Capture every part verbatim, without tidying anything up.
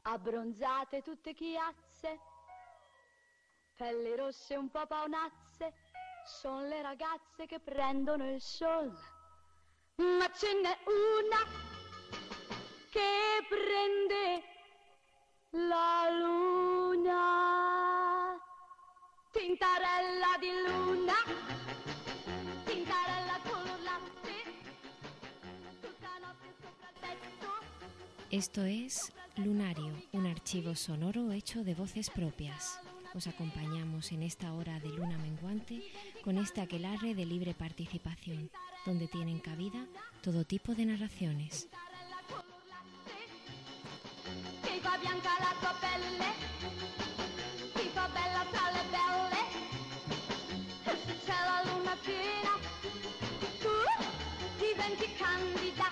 abbronzate tutte chiazze, pelli rosse un po' paonazze, son le ragazze che prendono il sol. Ma ce n'è una che prende la luna, tintarella di luna, tintarella color latte, tutta notte sopra il tetto. Esto es Lunario, un archivo sonoro hecho de voces propias. Os acompañamos en esta hora de luna menguante con este aquelarre de libre participación, donde tienen cabida todo tipo de narraciones. Ti fa bianca la tua pelle, ti fa bella tra le belle, e se c'è la luna piena, tu diventi candida.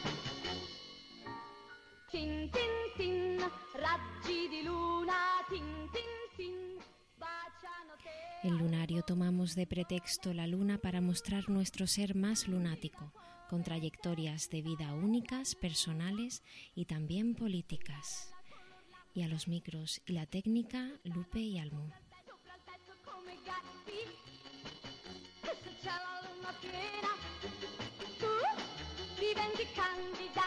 Tin tin tin, raggi di luna, tin tin tin, baciano te. En Lunario tomamos de pretexto la luna para mostrar nuestro ser más lunático, con trayectorias de vida únicas, personales y también políticas. Y a los micros y la técnica, Lupe y Almu. Sopra il tetto come gatti, e se c'è la luna piena, tu diventi candida.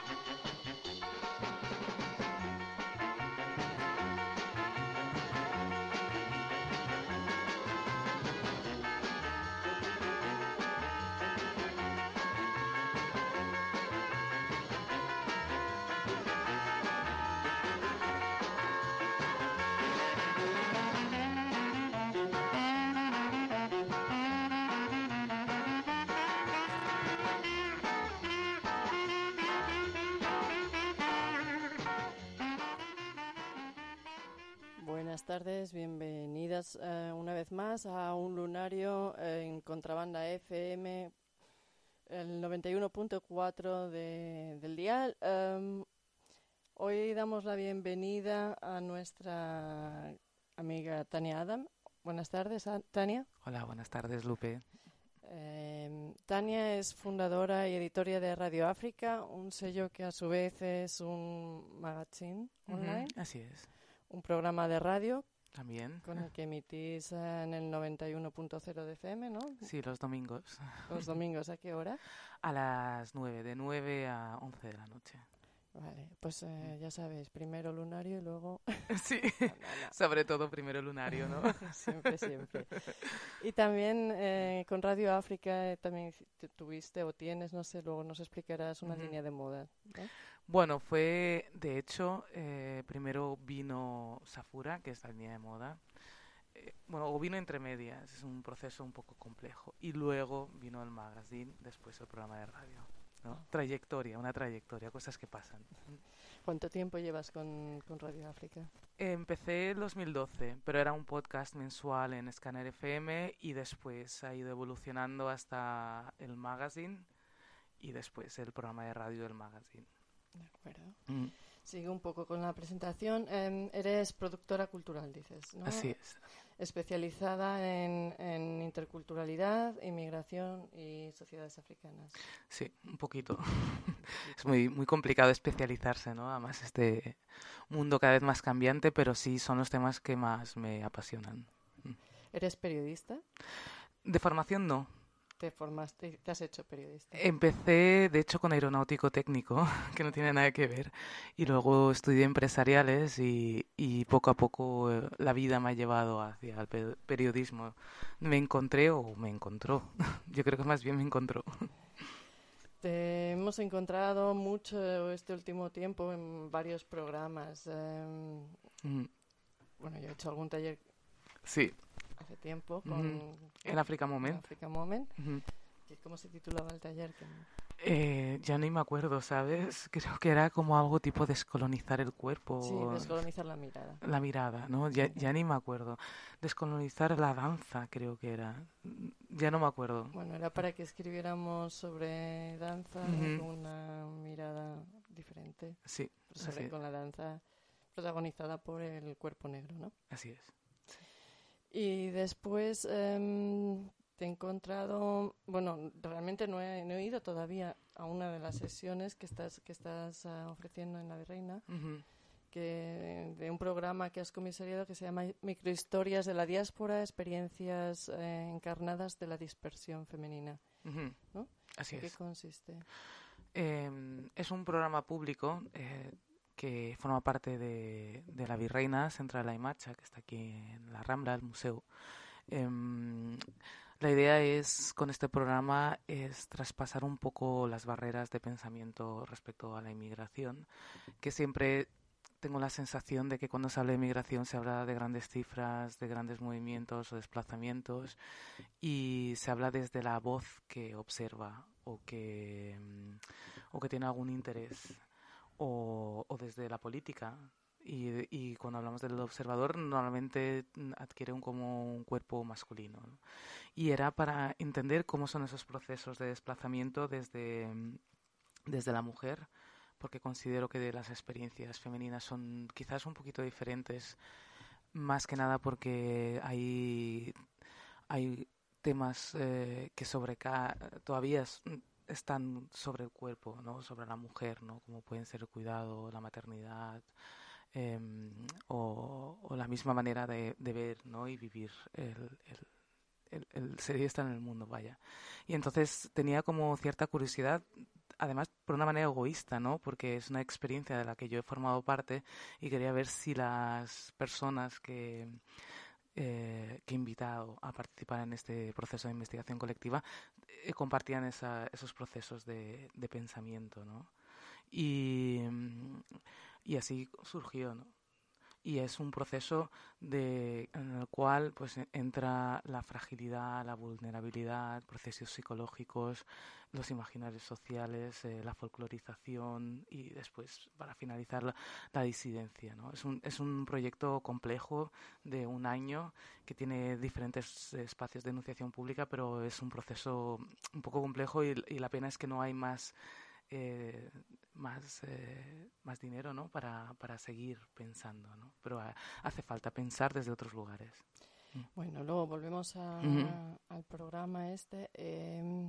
Buenas tardes, bienvenidas eh, una vez más a un lunario eh, en Contrabanda F M, el noventa y uno punto cuatro de, del dial. Um, hoy damos la bienvenida a nuestra amiga Tania Adam. Buenas tardes, Tania. Hola, buenas tardes, Lupe. Eh, Tania es fundadora y editora de Radio África, un sello que a su vez es un magazine online. Uh-huh, así es. Un programa de radio también con el que emitís en el noventa y uno punto cero de F M, ¿no? Sí, los domingos. ¿Los domingos a qué hora? A las nueve, de nueve a once de la noche. Vale, pues eh, ya sabéis, primero lunario y luego... Sí, no, no, no. Sobre todo primero lunario, ¿no? Siempre, siempre. Y también eh, con Radio África eh, también tuviste o tienes, no sé, luego nos explicarás una uh-huh. línea de moda, ¿no? Bueno, fue, de hecho, eh, primero vino Safura, que es la línea de moda. Eh, bueno, o vino entre medias, es un proceso un poco complejo. Y luego vino el magazine, después el programa de radio. ¿No? Trayectoria, una trayectoria, cosas que pasan. ¿Cuánto tiempo llevas con, con Radio África? Empecé en dos mil doce, pero era un podcast mensual en Scanner F M y después ha ido evolucionando hasta el magazine y después el programa de radio del magazine. De acuerdo. Mm. Sigue un poco con la presentación. Eh, eres productora cultural, dices, ¿no? Así es. Especializada en, en interculturalidad, inmigración y sociedades africanas. Sí, un poquito. Es muy muy complicado especializarse, ¿no? Además, este mundo cada vez más cambiante, pero sí son los temas que más me apasionan. ¿Eres periodista? De formación, no. ¿Te formaste, te has hecho periodista? Empecé, de hecho, con aeronáutico técnico, que no tiene nada que ver, y luego estudié empresariales y, y poco a poco eh, la vida me ha llevado hacia el pe- periodismo. Me encontré o me encontró, yo creo que más bien me encontró. Te hemos encontrado mucho este último tiempo en varios programas. Eh, mm. Bueno, yo he hecho algún taller. Sí. Hace tiempo con uh-huh. El Africa Moment. El Africa Moment. Uh-huh. ¿Cómo se titulaba el taller? Eh, ya ni me acuerdo, ¿sabes? Creo que era como algo tipo descolonizar el cuerpo. Sí, descolonizar la mirada. La mirada, ¿no? Ya, ya ni me acuerdo. Descolonizar la danza, creo que era. Ya no me acuerdo. Bueno, era para que escribiéramos sobre danza uh-huh. con una mirada diferente. Sí. Sobre, así con la danza protagonizada por el cuerpo negro, ¿no? Así es. Y después eh, te he encontrado, bueno, realmente no he, no he ido todavía a una de las sesiones que estás que estás uh, ofreciendo en La Virreina, uh-huh. que de un programa que has comisariado que se llama Microhistorias de la diáspora, experiencias eh, encarnadas de la dispersión femenina. Uh-huh. ¿No? Así ¿En qué es. consiste? Eh, es un programa público eh, que forma parte de, de la Virreina Central de la Imacha, que está aquí en la Rambla, el museo. Eh, la idea es, con este programa, es traspasar un poco las barreras de pensamiento respecto a la inmigración, que siempre tengo la sensación de que cuando se habla de migración se habla de grandes cifras, de grandes movimientos o desplazamientos, y se habla desde la voz que observa o que, o que tiene algún interés, o, o desde la política. Y, y cuando hablamos del observador normalmente adquiere un, como un cuerpo masculino, ¿no? Y era para entender cómo son esos procesos de desplazamiento desde, desde la mujer, porque considero que las experiencias femeninas son quizás un poquito diferentes, más que nada porque hay, hay temas eh, que sobreca todavía es, están sobre el cuerpo, ¿no? Sobre la mujer, ¿no? Como pueden ser el cuidado, la maternidad, eh, o, o la misma manera de, de ver, ¿no? Y vivir el, el, el, el ser y estar en el mundo, vaya. Y entonces tenía como cierta curiosidad, además por una manera egoísta, ¿no? Porque es una experiencia de la que yo he formado parte y quería ver si las personas que, eh, que he invitado a participar en este proceso de investigación colectiva eh, compartían esa, esos procesos de, de pensamiento, ¿no? Y, y así surgió, ¿no? Y es un proceso de, en el cual pues entra la fragilidad, la vulnerabilidad, procesos psicológicos, los imaginarios sociales, eh, la folclorización y después, para finalizar, la, la disidencia, ¿no? Es un, es un proyecto complejo de un año que tiene diferentes espacios de enunciación pública, pero es un proceso un poco complejo y, y la pena es que no hay más... Eh, más eh, más dinero, ¿no? para, para seguir pensando, ¿no? Pero uh, hace falta pensar desde otros lugares. Mm. Bueno, luego volvemos a, uh-huh. al programa este. Eh,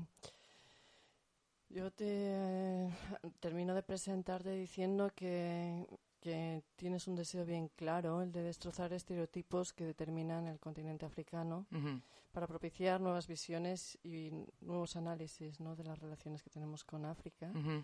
yo te eh, termino de presentarte diciendo que, que tienes un deseo bien claro, el de destrozar estereotipos que determinan el continente africano, uh-huh. para propiciar nuevas visiones y nuevos análisis, ¿no? de las relaciones que tenemos con África. Uh-huh.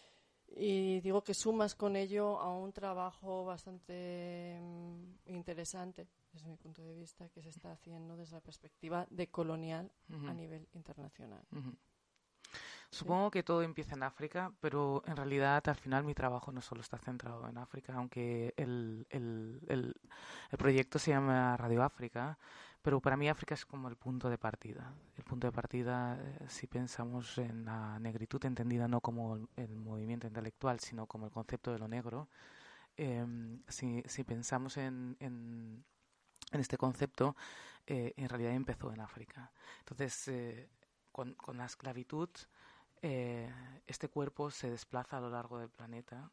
Y digo que sumas con ello a un trabajo bastante um, interesante, desde mi punto de vista, que se está haciendo desde la perspectiva decolonial uh-huh. a nivel internacional. Uh-huh. Supongo ¿Sí? que todo empieza en África, pero en realidad al final mi trabajo no solo está centrado en África, aunque el, el, el, el proyecto se llama Radio África, pero para mí África es como el punto de partida. El punto de partida, eh, si pensamos en la negritud entendida no como el, el movimiento intelectual, sino como el concepto de lo negro, eh, si, si pensamos en, en, en este concepto, eh, en realidad empezó en África. Entonces, eh, con, con la esclavitud, eh, este cuerpo se desplaza a lo largo del planeta.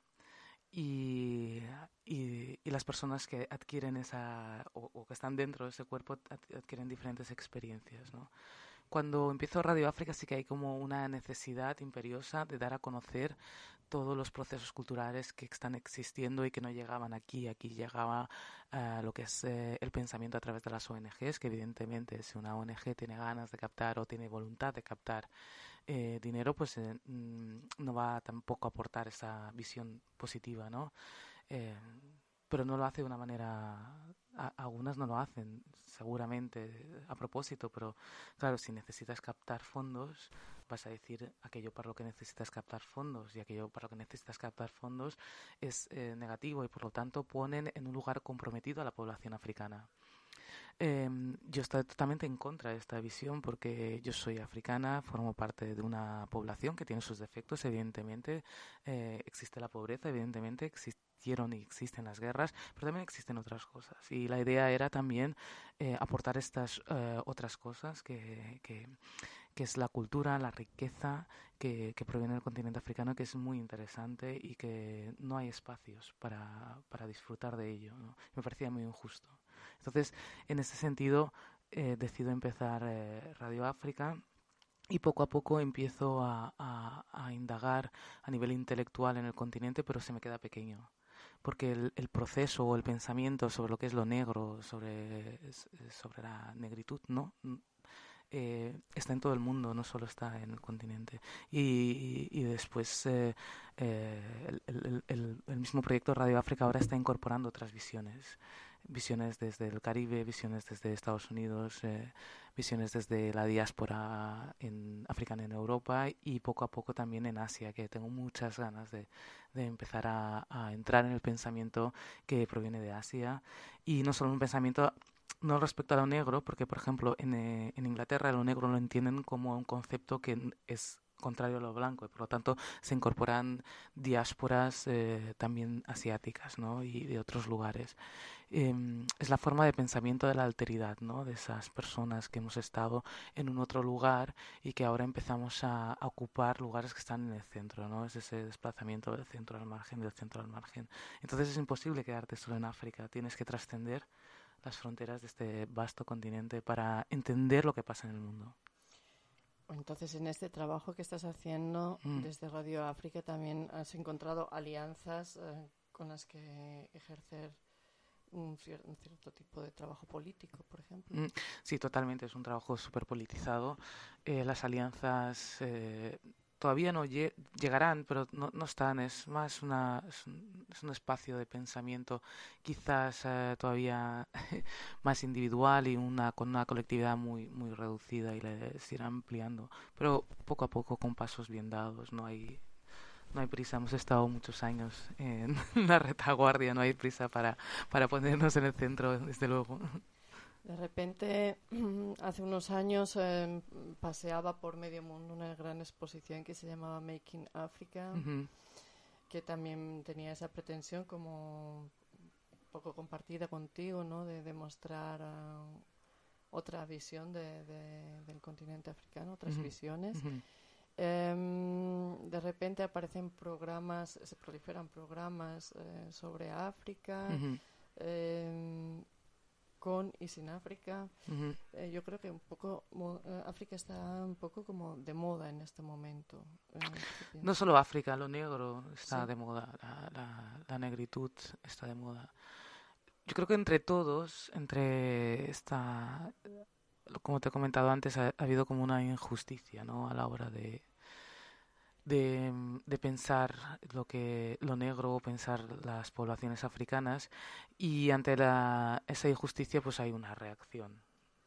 Y, y, y las personas que adquieren esa o, o que están dentro de ese cuerpo adquieren diferentes experiencias, ¿no? Cuando empezó Radio África sí que hay como una necesidad imperiosa de dar a conocer todos los procesos culturales que están existiendo y que no llegaban aquí. Aquí llegaba uh, lo que es eh, el pensamiento a través de las O N Ges, que evidentemente si una O N Ge tiene ganas de captar o tiene voluntad de captar Eh, dinero, pues eh, no va tampoco a aportar esa visión positiva, ¿no? Eh, pero no lo hace de una manera... A, algunas no lo hacen, seguramente, a propósito, pero claro, si necesitas captar fondos, vas a decir aquello para lo que necesitas captar fondos, y aquello para lo que necesitas captar fondos es eh, negativo, y por lo tanto ponen en un lugar comprometido a la población africana. Eh, yo estoy totalmente en contra de esta visión porque yo soy africana, formo parte de una población que tiene sus defectos, evidentemente, eh, existe la pobreza, evidentemente, existieron y existen las guerras, pero también existen otras cosas. Y la idea era también eh, aportar estas eh, otras cosas que, que, que es la cultura, la riqueza que, que proviene del continente africano, que es muy interesante y que no hay espacios para, para disfrutar de ello, ¿no? Me parecía muy injusto. Entonces, en ese sentido, eh, decido empezar eh, Radio África y poco a poco empiezo a, a, a indagar a nivel intelectual en el continente, pero se me queda pequeño. porque el, el proceso o el pensamiento sobre lo que es lo negro, sobre, sobre la negritud, ¿no? Eh, está en todo el mundo, no solo está en el continente. Y, y después eh, eh, el, el, el, el mismo proyecto Radio África ahora está incorporando otras visiones. Visiones desde el Caribe, visiones desde Estados Unidos, eh, visiones desde la diáspora en, africana en Europa y poco a poco también en Asia, que tengo muchas ganas de, de empezar a, a entrar en el pensamiento que proviene de Asia. Y no solo un pensamiento no respecto a lo negro, porque por ejemplo en, eh, en Inglaterra lo negro lo entienden como un concepto que es contrario a lo blanco y por lo tanto se incorporan diásporas eh, también asiáticas, ¿no? Y de otros lugares. Eh, es la forma de pensamiento de la alteridad, ¿no? De esas personas que hemos estado en un otro lugar y que ahora empezamos a, a ocupar lugares que están en el centro, ¿no? Es ese desplazamiento del centro al margen, del centro al margen. Entonces es imposible quedarte solo en África, tienes que trascender las fronteras de este vasto continente para entender lo que pasa en el mundo. Entonces, en este trabajo que estás haciendo Mm. desde Radio África también has encontrado alianzas eh, con las que ejercer un, cier- un cierto tipo de trabajo político, por ejemplo. Mm, Sí, totalmente, es un trabajo súper politizado. Eh, las alianzas eh, todavía no lle- llegarán, pero no, no están. Es más una, es un, es un espacio de pensamiento quizás eh, todavía más individual y una con una colectividad muy muy reducida y le se irá ampliando. Pero poco a poco, con pasos bien dados, no hay no hay prisa. Hemos estado muchos años en la retaguardia, no hay prisa para, para ponernos en el centro, desde luego. De repente, hace unos años eh, paseaba por medio mundo una gran exposición que se llamaba Making Africa, Ujú, que también tenía esa pretensión como un poco compartida contigo, ¿no? De demostrar ah, otra visión de, de- del continente africano, otras ujú, visiones. ujú, Em, de repente aparecen programas, se proliferan programas eh, sobre África, ujú, em, con y sin África. ujú. Eh, yo creo que un poco mo- eh, África está un poco como de moda en este momento. Eh, ¿qué No piensas? solo África, lo negro está Sí. de moda, la, la, la negritud está de moda. Yo creo que entre todos, entre esta, como te he comentado antes, ha, ha habido como una injusticia, ¿no? A la hora de, de, mm, de pensar lo que lo negro o pensar las poblaciones africanas y ante la, esa injusticia pues hay una reacción,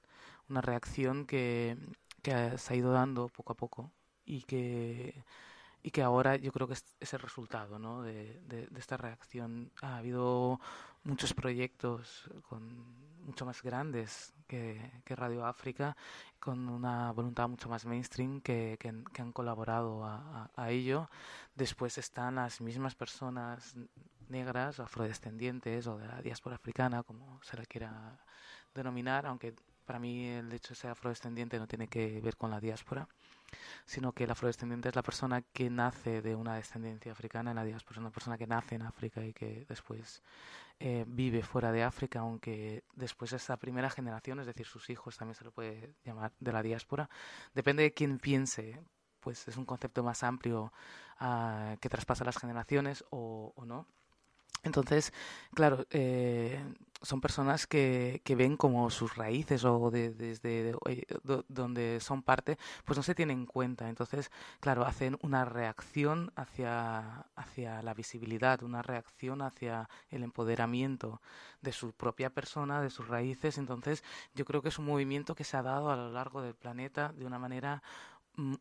una reacción que, que se ha ido dando poco a poco y que y que ahora yo creo que es, es el resultado, ¿no? de, de, de esta reacción. Ha habido muchos proyectos con mucho más grandes que, que Radio África, con una voluntad mucho más mainstream que, que, han, que han colaborado a, a, a ello. Después están las mismas personas negras o afrodescendientes o de la diáspora africana, como se la quiera denominar, aunque para mí el hecho de ser afrodescendiente no tiene que ver con la diáspora, sino que el afrodescendiente es la persona que nace de una descendencia africana en la diáspora, una persona que nace en África y que después eh, vive fuera de África, aunque después esa primera generación, es decir, sus hijos también se lo puede llamar de la diáspora, depende de quién piense, pues es un concepto más amplio uh, que traspasa las generaciones o, o no. Entonces, claro, eh, son personas que, que ven como sus raíces o de, desde de, de, de, donde son parte, pues no se tienen en cuenta. Entonces, claro, hacen una reacción hacia, hacia la visibilidad, una reacción hacia el empoderamiento de su propia persona, de sus raíces. Entonces, yo creo que es un movimiento que se ha dado a lo largo del planeta de una manera mm,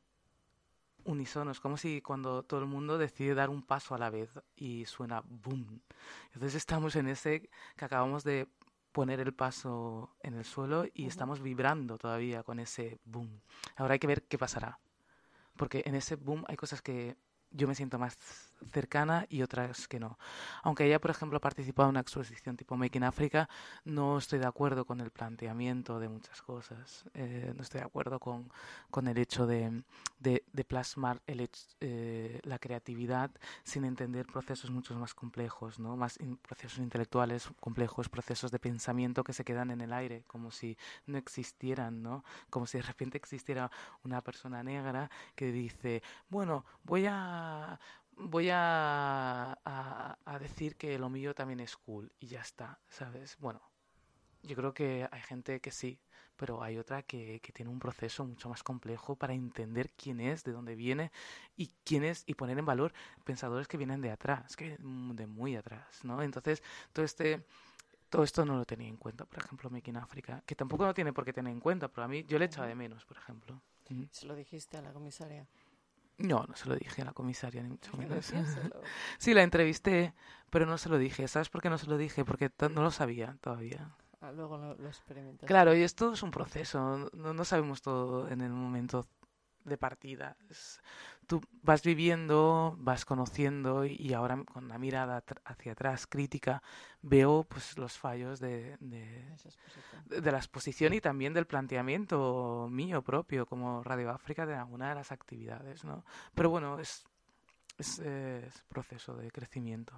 unísono. Es como si cuando todo el mundo decide dar un paso a la vez y suena boom. Entonces estamos en ese que acabamos de poner el paso en el suelo y Ujú. estamos vibrando todavía con ese boom. Ahora hay que ver qué pasará, porque en ese boom hay cosas que yo me siento más cercana y otras que no. Aunque ella, por ejemplo, ha participado en una exposición tipo Making Africa, no estoy de acuerdo con el planteamiento de muchas cosas. Eh, no estoy de acuerdo con, con el hecho de, de, de plasmar el hecho, eh, la creatividad sin entender procesos mucho más complejos, ¿no? Más in, procesos intelectuales complejos, procesos de pensamiento que se quedan en el aire, como si no existieran, ¿no? Como si de repente existiera una persona negra que dice, bueno, voy a voy a, a, a decir que lo mío también es cool y ya está, ¿sabes? Bueno, yo creo que hay gente que sí, pero hay otra que, que tiene un proceso mucho más complejo para entender quién es, de dónde viene y quién es, y poner en valor pensadores que vienen de atrás, que vienen de muy atrás, ¿no? Entonces, todo este... Todo esto no lo tenía en cuenta, por ejemplo, Making Africa, que tampoco lo tiene por qué tener en cuenta, pero a mí yo le echaba de menos, por ejemplo. Mm. ¿Se lo dijiste a la comisaria? No, no se lo dije a la comisaria, ni mucho menos. Decírselo. Sí, la entrevisté, pero no se lo dije. ¿Sabes por qué no se lo dije? Porque t- no lo sabía todavía. Ah, luego lo, lo experimentas. Claro, y esto es un proceso, no, no sabemos todo en el momento de partida. Es- tú vas viviendo, vas conociendo y, y ahora con la mirada tr- hacia atrás crítica veo pues los fallos de, de, Esa exposición. de- de la exposición y también del planteamiento mío propio como Radio África de alguna de las actividades, ¿no? Pero bueno, es, es, eh, es proceso de crecimiento.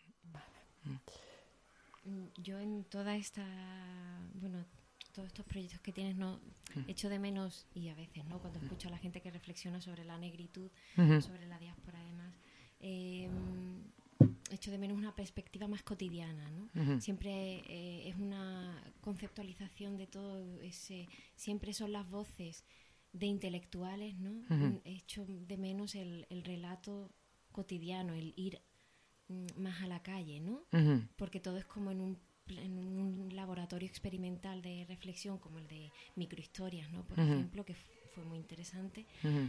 Mm. Mm, Yo en toda esta, bueno, todos estos proyectos que tienes, no Mm. echo de menos, y a veces, ¿no? Cuando escucho a la gente que reflexiona sobre la negritud, Ujú. sobre la diáspora además, eh, echo de menos una perspectiva más cotidiana, ¿no? Ujú. Siempre eh, es una conceptualización de todo ese, siempre son las voces de intelectuales, ¿no? Ujú. Mm, Echo de menos el, el relato cotidiano, el ir mm, más a la calle, ¿no? Ujú. Porque todo es como en un, pl- en un laboratorio experimental de reflexión, como el de microhistorias, ¿no? Por Ujú. ejemplo, que f- fue muy interesante, Ujú.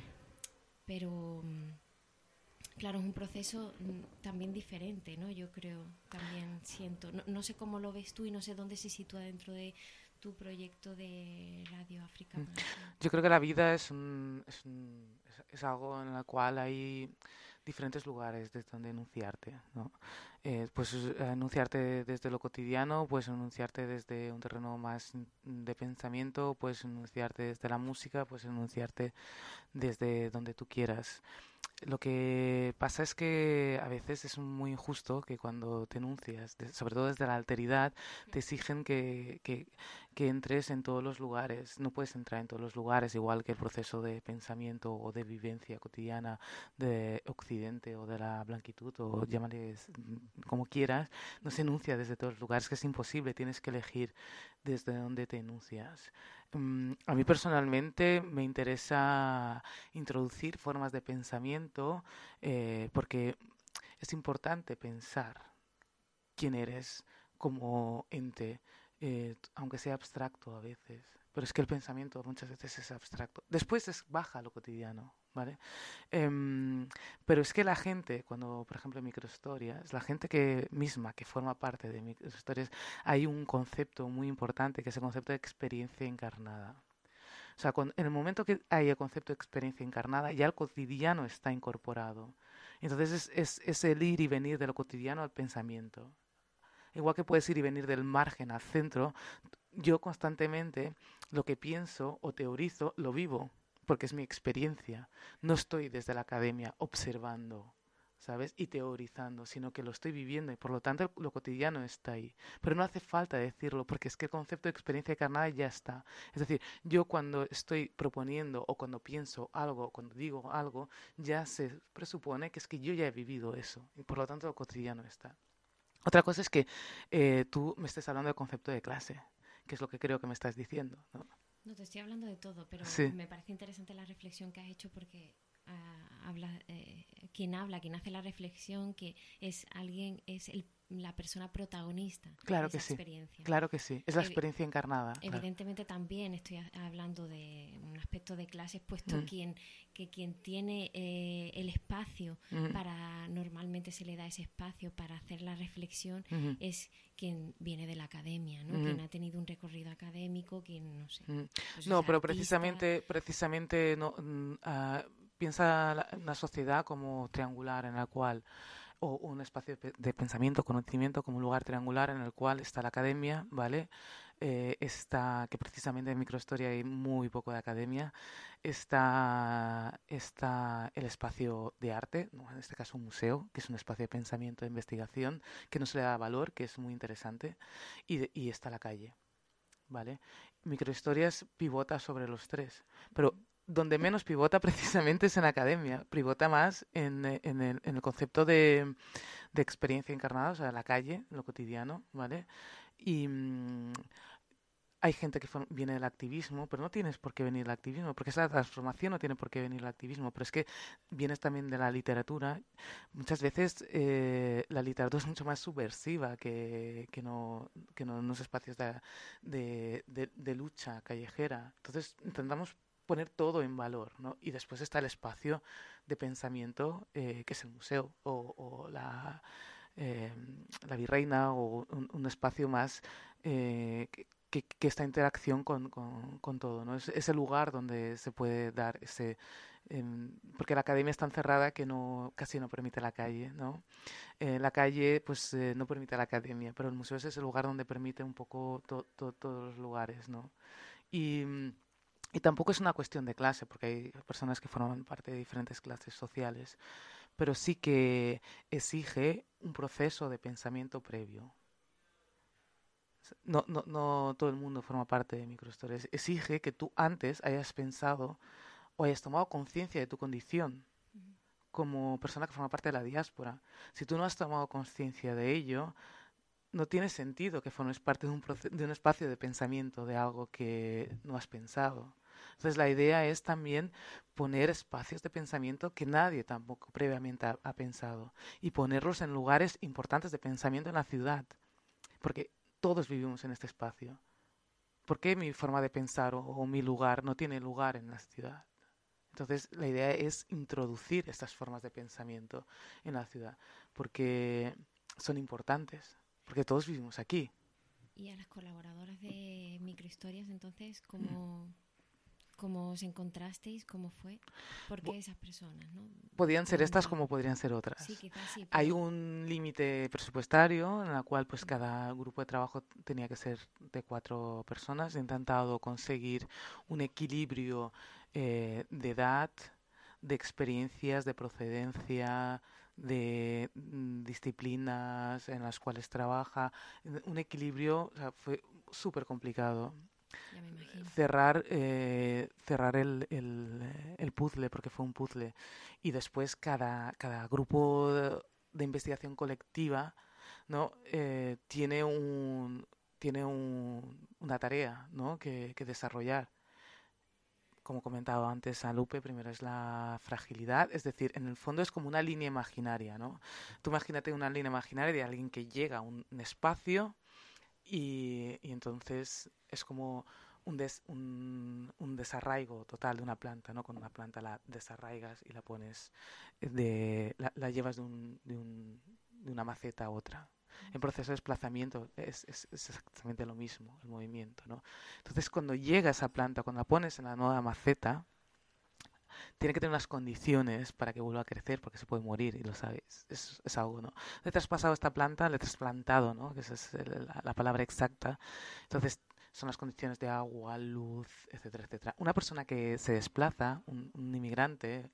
pero mm, claro, es un proceso mm, también diferente, ¿no? Yo creo, también siento, no, no sé cómo lo ves tú y no sé dónde se sitúa dentro de tu proyecto de Radio África. Mm. Más, ¿no? Yo creo que la vida es, un, es, un- es- es algo en el cual hay diferentes lugares desde donde enunciarte, ¿no? Eh, pues eh, enunciarte desde lo cotidiano, puedes enunciarte desde un terreno más mm, de pensamiento, puedes enunciarte desde la música, puedes enunciarte desde donde tú quieras. Lo que pasa es que a veces es muy injusto que cuando te enuncias, de- sobre todo desde la alteridad, te exigen que, que, que entres en todos los lugares. No puedes entrar en todos los lugares, igual que el proceso de pensamiento o de vivencia cotidiana de Occidente o de la blanquitud, o llámales mm, como quieras, no se enuncia desde todos los lugares, que es imposible, tienes que elegir desde dónde te enuncias. Mm, A mí personalmente me interesa introducir formas de pensamiento eh, porque es importante pensar quién eres como ente, eh, t- aunque sea abstracto a veces. Pero es que el pensamiento muchas veces es abstracto. Después es baja a lo cotidiano, ¿vale? Em, pero es que la gente, cuando, por ejemplo, en microhistorias, la gente que misma, que forma parte de microhistorias, hay un concepto muy importante que es el concepto de experiencia encarnada. O sea, cuando- en el momento que hay el concepto de experiencia encarnada, ya el cotidiano está incorporado. Entonces es, es, es el ir y venir de lo cotidiano al pensamiento. Igual que puedes ir y venir del margen al centro, yo constantemente lo que pienso o teorizo lo vivo, porque es mi experiencia. No estoy desde la academia observando, ¿sabes? Y teorizando, sino que lo estoy viviendo y por lo tanto lo cotidiano está ahí. Pero no hace falta decirlo, porque es que el concepto de experiencia encarnada ya está. Es decir, yo cuando estoy proponiendo o cuando pienso algo, o cuando digo algo, ya se presupone que es que yo ya he vivido eso y por lo tanto lo cotidiano está. Otra cosa es que eh, tú me estés hablando del concepto de clase, que es lo que creo que me estás diciendo, ¿no? No te estoy hablando de todo, pero Sí. me parece interesante la reflexión que has hecho porque ah, habla, eh, quien habla, quien hace la reflexión, que es alguien, es el, la persona protagonista Claro de que esa sí, experiencia. claro que sí. Es la Evi- experiencia encarnada. Claro. Evidentemente también estoy a- hablando de un aspecto de clases, puesto Mm. quien, que quien tiene eh, el espacio Mm. para, normalmente se le da ese espacio para hacer la reflexión, Ujú. es quien viene de la academia, ¿no? Ujú. Quien ha tenido un recorrido académico, quien, no sé. Mm. pues No, es pero artista. precisamente, precisamente no, mm, ah, piensa la- una sociedad como triangular en la cual, o un espacio de pe- de pensamiento, conocimiento como un lugar triangular en el cual está la academia, ¿vale? Eh, está, que precisamente en microhistoria hay muy poco de academia, está, está el espacio de arte, ¿no? En este caso un museo, que es un espacio de pensamiento, de investigación, que no se le da valor, que es muy interesante, y, de- y está la calle. ¿Vale? Microhistorias pivota sobre los tres, pero donde menos pivota precisamente es en academia, pivota más en, en, el, en el concepto de, de experiencia encarnada, o sea, la calle, lo cotidiano, ¿vale? Y mmm, hay gente que viene del activismo, pero no tienes por qué venir del activismo, porque esa transformación no tiene por qué venir del activismo, pero es que vienes también de la literatura. Muchas veces eh, la literatura es mucho más subversiva que, que, no, que no en unos espacios de, de, de, de lucha callejera. Entonces intentamos poner todo en valor, ¿no? Y después está el espacio de pensamiento, eh, que es el museo, o, o la, eh, la Virreina, o un, un espacio más... Eh, que, Que, que esta interacción con, con, con todo, ¿no? Es ese lugar donde se puede dar ese... Eh, porque la academia es tan cerrada que no casi no permite la calle, ¿no? Eh, la calle, pues, eh, no permite la academia, pero el museo es ese lugar donde permite un poco to, to, todos los lugares, ¿no? Y, y tampoco es una cuestión de clase, porque hay personas que forman parte de diferentes clases sociales, pero sí que exige un proceso de pensamiento previo. No, no, no todo el mundo forma parte de microhistorias. Exige que tú antes hayas pensado o hayas tomado conciencia de tu condición como persona que forma parte de la diáspora. Si tú no has tomado conciencia de ello, no tiene sentido que formes parte de un, de un espacio de pensamiento de algo que no has pensado. Entonces la idea es también poner espacios de pensamiento que nadie tampoco previamente ha, ha pensado y ponerlos en lugares importantes de pensamiento en la ciudad. Porque todos vivimos en este espacio. ¿Por qué mi forma de pensar o, o mi lugar no tiene lugar en la ciudad? Entonces, la idea es introducir estas formas de pensamiento en la ciudad, porque son importantes, porque todos vivimos aquí. Y a las colaboradoras de Microhistorias, entonces, ¿cómo, cómo os encontrasteis? ¿Cómo fue? ¿Por qué esas personas, no? Podrían ser estas como podrían ser otras. Sí, quizás sí. Pero... Hay un límite presupuestario en el cual pues cada grupo de trabajo tenía que ser de cuatro personas. He intentado conseguir un equilibrio eh, de edad, de experiencias, de procedencia, de mm, disciplinas en las cuales trabaja. Un equilibrio, o sea, fue súper complicado. Ya me imagino. cerrar eh, cerrar el, el, el puzzle, porque fue un puzzle, y después cada, cada grupo de, de investigación colectiva, ¿no? eh, tiene un tiene un, una tarea, ¿no? que, que desarrollar. Como comentaba antes a Lupe, primero es la fragilidad, es decir, en el fondo es como una línea imaginaria, ¿no? Tú imagínate una línea imaginaria de alguien que llega a un, un espacio y, y entonces es como un, des, un, un desarraigo total de una planta, ¿no? Con una planta la desarraigas y la pones, de, la, la llevas de, un, de, un, de una maceta a otra. En proceso de desplazamiento es, es, es exactamente lo mismo, el movimiento, ¿no? Entonces, cuando llega esa planta, cuando la pones en la nueva maceta, tiene que tener unas condiciones para que vuelva a crecer, porque se puede morir, y lo sabes. Es, es algo, ¿no? Le he traspasado esta planta, le he trasplantado, ¿no? Que esa es el, la, la palabra exacta. Entonces, son las condiciones de agua, luz, etcétera, etcétera. Una persona que se desplaza, un, un inmigrante,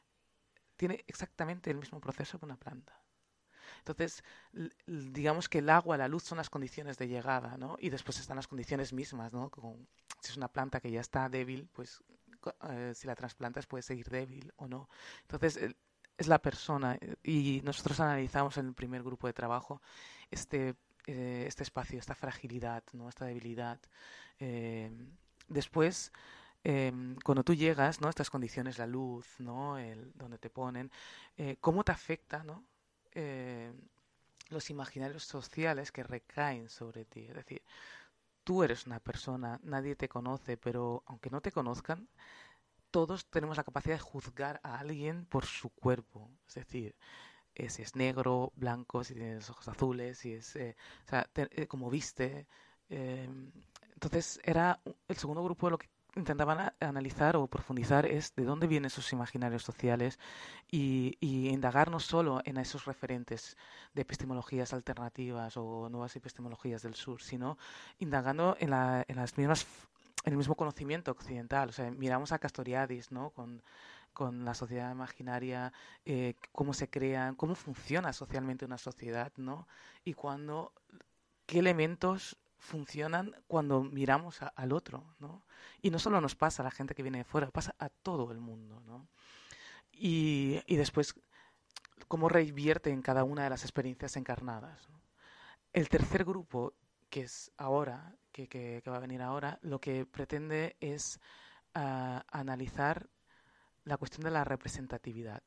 tiene exactamente el mismo proceso que una planta. Entonces, digamos que el agua, la luz son las condiciones de llegada, ¿no? Y después están las condiciones mismas, ¿no? Como, si es una planta que ya está débil, pues eh, si la trasplantas puede seguir débil o no. Entonces, el, es la persona, y nosotros analizamos en el primer grupo de trabajo este, eh, este espacio, esta fragilidad, ¿no? Esta debilidad. Eh, después... Eh, cuando tú llegas, ¿no? Estas condiciones, la luz, ¿no? El, donde te ponen, eh, ¿cómo te afecta, ¿no? Eh, los imaginarios sociales que recaen sobre ti? Es decir, tú eres una persona, nadie te conoce, pero aunque no te conozcan, todos tenemos la capacidad de juzgar a alguien por su cuerpo. Es decir, eh, si es negro, blanco, si tiene los ojos azules, si es, eh, o sea, te, eh, como viste. Eh, entonces, era el segundo grupo de lo que intentaban a, analizar o profundizar es de dónde vienen esos imaginarios sociales y, y indagar no solo en esos referentes de epistemologías alternativas o nuevas epistemologías del sur, sino indagando en, la, en las mismas en el mismo conocimiento occidental. O sea, miramos a Castoriadis, ¿no? Con, con la sociedad imaginaria, eh, cómo se crean, cómo funciona socialmente una sociedad, ¿no? Y cuando, qué elementos funcionan cuando miramos a, al otro, ¿no? Y no solo nos pasa a la gente que viene de fuera, pasa a todo el mundo, ¿no? Y, y después, cómo revierte en cada una de las experiencias encarnadas, ¿no? El tercer grupo, que es ahora, que, que, que va a venir ahora, lo que pretende es uh, analizar la cuestión de la representatividad.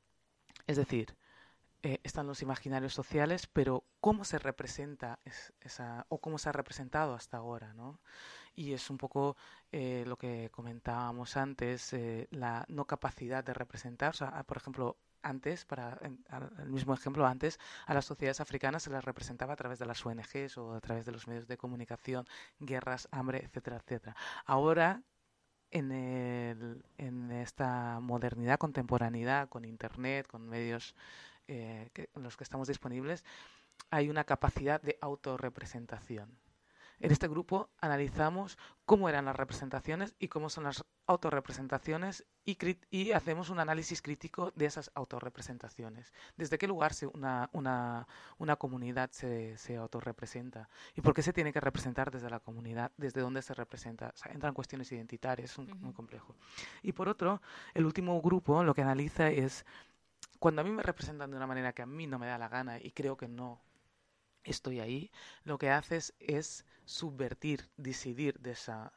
Es decir, eh, están los imaginarios sociales, pero cómo se representa es, esa, o cómo se ha representado hasta ahora, ¿no? Y es un poco eh, lo que comentábamos antes, eh, la no capacidad de representar. O sea, por ejemplo, antes, para en, el mismo ejemplo, antes a las sociedades africanas se las representaba a través de las O N Ges o a través de los medios de comunicación, guerras, hambre, etcétera, etcétera. Ahora, en, el, en esta modernidad, contemporaneidad, con Internet, con medios eh, que, en los que estamos disponibles, hay una capacidad de autorrepresentación. En este grupo analizamos cómo eran las representaciones y cómo son las autorrepresentaciones y, y hacemos un análisis crítico de esas autorrepresentaciones. ¿Desde qué lugar se, una, una, una comunidad se, se autorrepresenta? ¿Y por qué se tiene que representar desde la comunidad? ¿Desde dónde se representa? O sea, entran cuestiones identitarias, es un, uh-huh. muy complejo. Y por otro, el último grupo lo que analiza es cuando a mí me representan de una manera que a mí no me da la gana y creo que no estoy ahí, lo que haces es subvertir, disidir de esa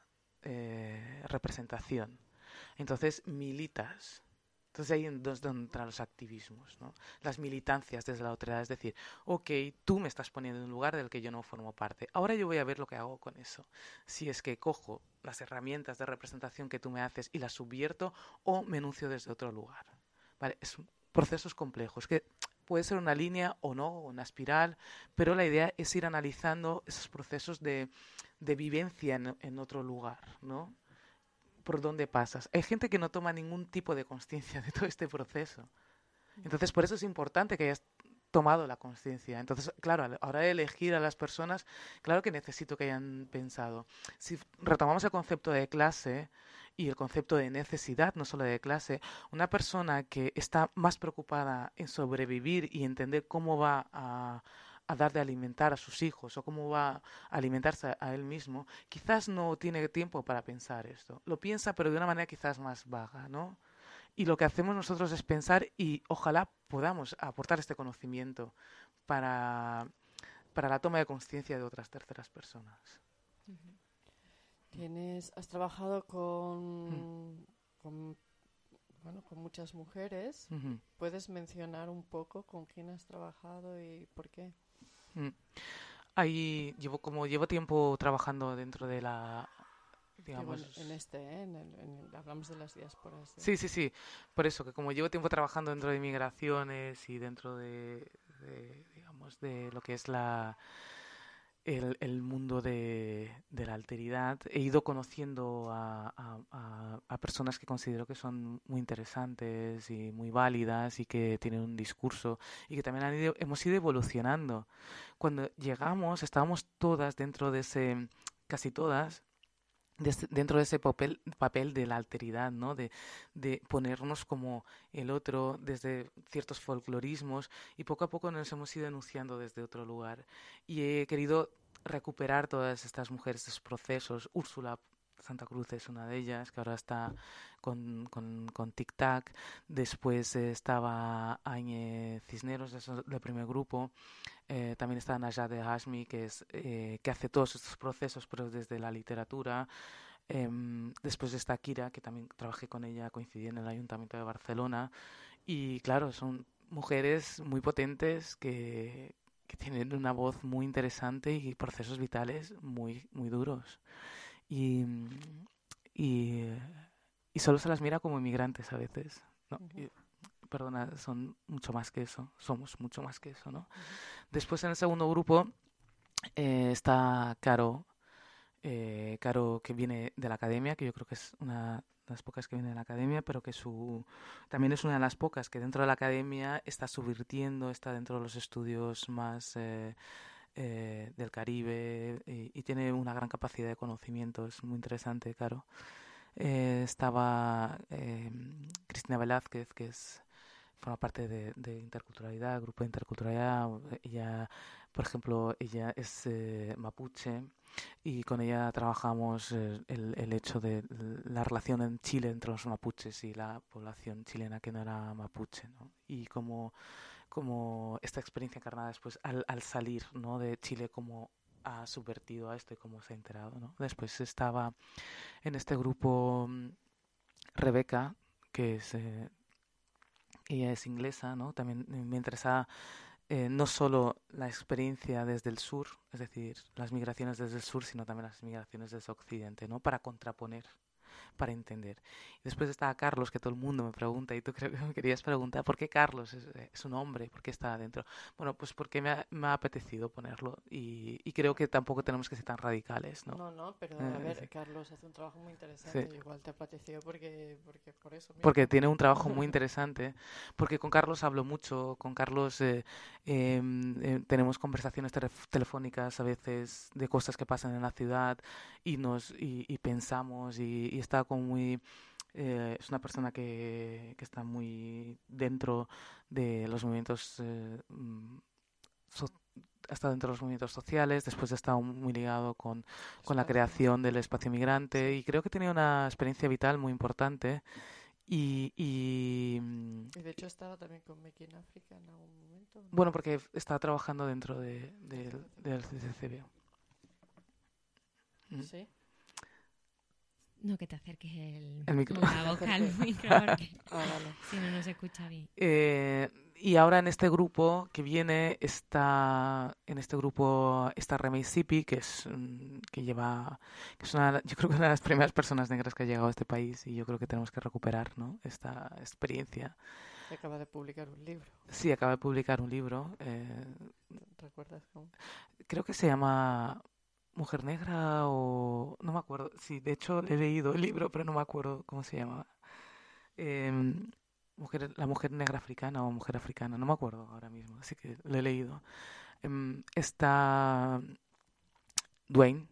eh, representación. Entonces militas. Entonces ahí es donde entran los activismos, ¿no? Las militancias desde la autoridad, es decir, ok, tú me estás poniendo en un lugar del que yo no formo parte. Ahora yo voy a ver lo que hago con eso. Si es que cojo las herramientas de representación que tú me haces y las subvierto o me enuncio desde otro lugar. ¿Vale? Es procesos complejos que puede ser una línea o no, una espiral, pero la idea es ir analizando esos procesos de, de vivencia en, en otro lugar, ¿no? Por dónde pasas. Hay gente que no toma ningún tipo de conciencia de todo este proceso. Entonces, por eso es importante que hayas tomado la conciencia. Entonces, claro, a la hora de elegir a las personas, claro que necesito que hayan pensado. Si retomamos el concepto de clase y el concepto de necesidad, no solo de clase, una persona que está más preocupada en sobrevivir y entender cómo va a, a dar de alimentar a sus hijos o cómo va a alimentarse a, a él mismo, quizás no tiene tiempo para pensar esto. Lo piensa, pero de una manera quizás más vaga, ¿no? Y lo que hacemos nosotros es pensar y ojalá podamos aportar este conocimiento para, para la toma de conciencia de otras terceras personas. Uh-huh. Tienes, has trabajado con, mm. con, bueno, con muchas mujeres. Uh-huh. ¿Puedes mencionar un poco con quién has trabajado y por qué? Mm. Ahí llevo, como llevo tiempo trabajando dentro de la... Digamos, Digo, en este, ¿eh? en el, en el, hablamos de las diásporas. ¿eh? Sí, sí, sí. Por eso, que como llevo tiempo trabajando dentro de migraciones y dentro de, de digamos, de lo que es la el, el mundo de, de la alteridad, he ido conociendo a, a, a, a personas que considero que son muy interesantes y muy válidas y que tienen un discurso y que también han ido, hemos ido evolucionando. Cuando llegamos, estábamos todas dentro de ese, casi todas, dentro de ese papel, papel de la alteridad, ¿no? De, de ponernos como el otro desde ciertos folclorismos y poco a poco nos hemos ido enunciando desde otro lugar. Y he querido recuperar todas estas mujeres, estos procesos. Úrsula Santa Cruz es una de ellas, que ahora está con, con, con Tic Tac. Después eh, estaba Aine Cisneros, eso, del primer grupo. Eh, también está Najat de Hashmi, que, es, eh, que hace todos estos procesos, pero desde la literatura. Eh, después está Kira, que también trabajé con ella, coincidí en el Ayuntamiento de Barcelona. Y claro, son mujeres muy potentes que, que tienen una voz muy interesante y procesos vitales muy, muy duros. Y, y, y solo se las mira como inmigrantes a veces, ¿no? Uh-huh. Y, perdona, son mucho más que eso, somos mucho más que eso, ¿no? Uh-huh. Después en el segundo grupo eh, está Caro, eh, Caro que viene de la academia, que yo creo que es una de las pocas que viene de la academia, pero que su también es una de las pocas que dentro de la academia está subvirtiendo, está dentro de los estudios más eh, eh, del Caribe y, y tiene una gran capacidad de conocimiento, es muy interesante, Caro. Eh, estaba eh, Cristina Velázquez, que es forma parte de, de interculturalidad, grupo de interculturalidad. Ella, por ejemplo, ella es eh, mapuche y con ella trabajamos eh, el, el hecho de la relación en Chile entre los mapuches y la población chilena que no era mapuche, ¿no? Y como, como esta experiencia encarnada después al, al salir, ¿no?, de Chile, como ha subvertido a esto y cómo se ha enterado, ¿no? Después estaba en este grupo Rebeca, que es eh, ella es inglesa, ¿no? También me interesa eh, no solo la experiencia desde el sur, es decir, las migraciones desde el sur, sino también las migraciones desde Occidente, ¿no? Para contraponer, para entender. Y después está Carlos, que todo el mundo me pregunta, y tú creo que me querías preguntar, ¿por qué Carlos es, es un hombre? ¿Por qué está adentro? Bueno, pues porque me ha, me ha apetecido ponerlo y, y creo que tampoco tenemos que ser tan radicales, ¿no? No, no, pero Eh, a ver, sí. Carlos hace un trabajo muy interesante. Sí. Igual te ha apetecido porque, porque por eso mismo. Porque tiene un trabajo muy interesante, porque con Carlos hablo mucho, con Carlos eh, eh, eh, tenemos conversaciones telef- telefónicas a veces de cosas que pasan en la ciudad y nos y, y pensamos y, y está como muy eh, es una persona que, que está muy dentro de los movimientos eh, mm, so- ha estado dentro de los movimientos sociales, después ha estado muy ligado con, con la Espacio. creación del espacio migrante Sí. y creo que tenía una experiencia vital muy importante. Y, y, mm, Y de hecho estaba también con Make in Africa en algún momento. ¿no? bueno, porque está trabajando dentro de, del del C C C B. Mm. Sí. No, que te acerques el, El micro. la boca al micro porque Ah, vale. si no, no se escucha bien. Eh, y ahora en este grupo que viene está en este grupo está Remey Sipi, que es mm, que lleva que es una, yo creo que una de las primeras personas negras que ha llegado a este país y yo creo que tenemos que recuperar, ¿no?, esta experiencia. Que acaba de publicar un libro. Sí, acaba de publicar un libro. Eh, ¿Te recuerdas cómo? creo que se llama Mujer Negra o... no me acuerdo. Sí, de hecho he leído el libro, pero no me acuerdo cómo se llama. Eh, mujer, la mujer negra africana o mujer africana, no me acuerdo ahora mismo, así que lo he leído. Eh, está Dwayne,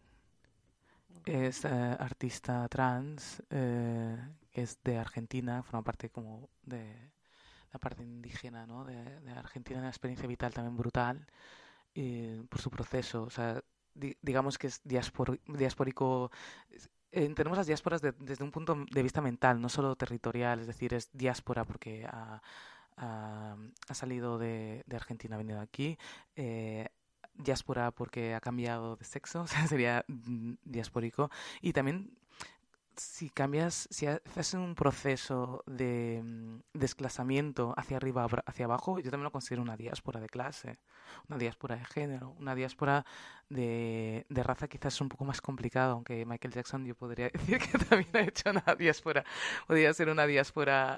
es eh, artista trans, eh, es de Argentina, forma parte como de la parte indígena, ¿no?, de, de Argentina, una experiencia vital también brutal eh, por su proceso. O sea, di- digamos que es diaspor- diaspórico. es- Entendemos las diásporas de- desde un punto de vista mental, no solo territorial, es decir, es diáspora porque ha, ha- ha salido de, de Argentina, ha venido aquí. eh, diáspora porque ha cambiado de sexo, o sea, sería mm, diaspórico. Y también si cambias, si haces un proceso de mm, desclasamiento hacia arriba, abra- hacia abajo, yo también lo considero una diáspora de clase, una diáspora de género, una diáspora de, de raza quizás un poco más complicado, aunque Michael Jackson yo podría decir que también ha hecho una diáspora, podría ser una diáspora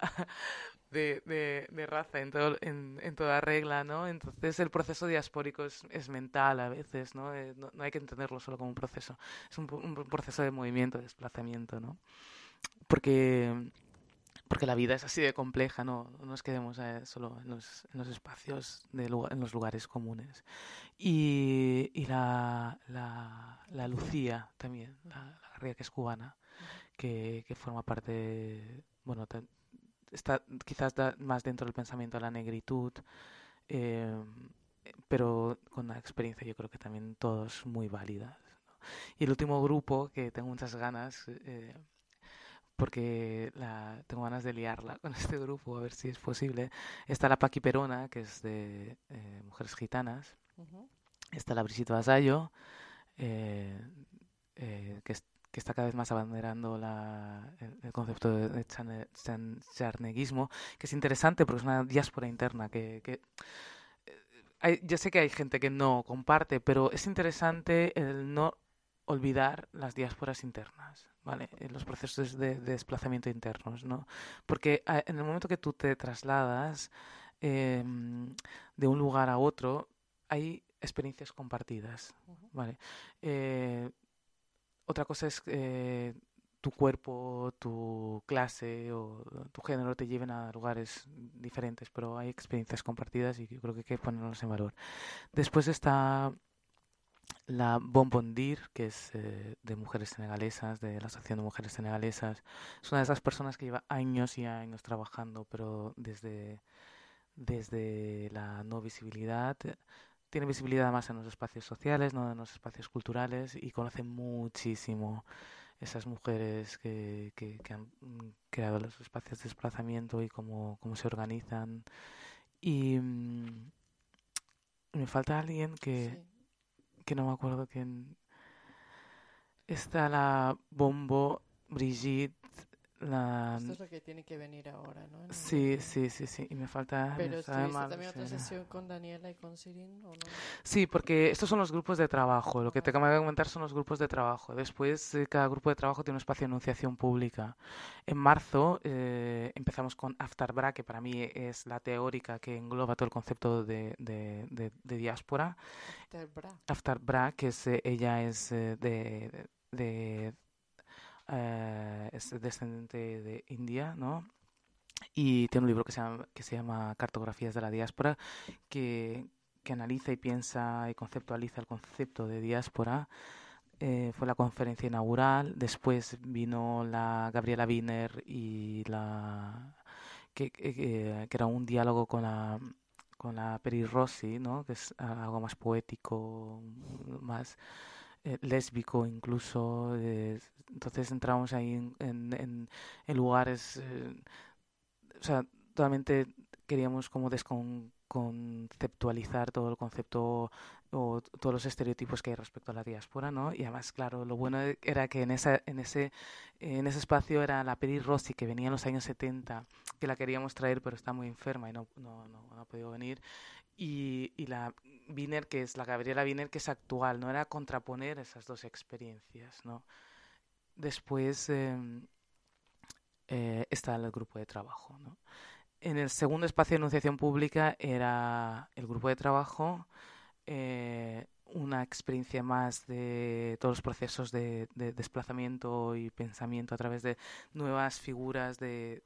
de, de, de raza en, todo, en, en toda regla, ¿no? Entonces el proceso diaspórico es, es mental a veces, ¿no? Eh, no, no hay que entenderlo solo como un proceso, es un, un proceso de movimiento, de desplazamiento, ¿no? Porque, porque la vida es así de compleja, ¿no? No nos quedemos eh, solo en los, en los espacios, de lugar, en los lugares comunes. Y, y la, la, la Lucía también, la, la guerrilla que es cubana, que, que forma parte, bueno, ta- está quizás da más dentro del pensamiento de la negritud, eh, pero con una experiencia yo creo que también todos muy válidas, ¿no? Y el último grupo que tengo muchas ganas, eh, porque la, tengo ganas de liarla con este grupo, a ver si es posible. Está la Paqui Perona, que es de eh, mujeres gitanas. Ujú. Está la Brigitte Vasallo, eh, eh, que, es- que está cada vez más abanderando la, el, el concepto de, de chane- chan- charneguismo, que es interesante porque es una diáspora interna que, que hay- yo sé que hay gente que no comparte, pero es interesante el no olvidar las diásporas internas, ¿vale? Eh, Los procesos de, de desplazamiento internos, ¿no? Porque ah, en el momento que tú te trasladas em, de un lugar a otro, hay experiencias compartidas, Ujú. ¿vale? Eh, otra cosa es eh, tu cuerpo, tu clase o tu género te lleven a lugares diferentes, pero hay experiencias compartidas y yo creo que hay que ponerlas en valor. Después está la Bonbondir, que es eh, de mujeres senegalesas, de la Asociación de Mujeres Senegalesas. Es una de esas personas que lleva años y años trabajando, pero desde desde la no visibilidad. Tiene visibilidad más en los espacios sociales, no en los espacios culturales, y conoce muchísimo esas mujeres que, que, que han mm, creado los espacios de desplazamiento y cómo, cómo se organizan. Y mm, me falta alguien que, Sí. que no me acuerdo quién. Está la Bombo, Brigitte, la... Esto es lo que tiene que venir ahora, ¿no? En Sí, noviembre. sí, sí, sí. Y me falta... Pero me sabe estuviste mal, también sí. otra sesión con Daniela y con Sirin, ¿o no? Sí, porque estos son los grupos de trabajo. Lo que te Ah, acabo de comentar son los grupos de trabajo. Después, eh, cada grupo de trabajo tiene un espacio de enunciación pública. En marzo eh, empezamos con Aftar Bra, que para mí es la teórica que engloba todo el concepto de, de, de, de diáspora. Terbra. Aftar Bra, que es, eh, ella es eh, de, de eh, es descendiente de India, ¿no? Y tiene un libro que se llama, que se llama Cartografías de la Diáspora, que, que analiza y piensa y conceptualiza el concepto de diáspora. Eh, fue la conferencia inaugural. Después vino la Gabriela Wiener y la que, que, que era un diálogo con la con la Peri Rossi, ¿no? Que es algo más poético, más eh, lésbico incluso. Eh, entonces entramos ahí en, en, en, en lugares, eh, o sea, totalmente queríamos como desconceptualizar todo el concepto o todos los estereotipos que hay respecto a la diáspora, ¿no? Y además, claro, lo bueno era que en esa en ese en ese espacio era la Peri Rossi, que venía en los años setenta, que la queríamos traer pero está muy enferma y no no no, no ha podido venir, y, y la Wiener, que es la Gabriela Wiener, que es actual, no era contraponer esas dos experiencias, ¿no? Después eh, eh, está el grupo de trabajo, ¿no? En el segundo espacio de enunciación pública era el grupo de trabajo, eh, una experiencia más de todos los procesos de, de desplazamiento y pensamiento a través de nuevas figuras de,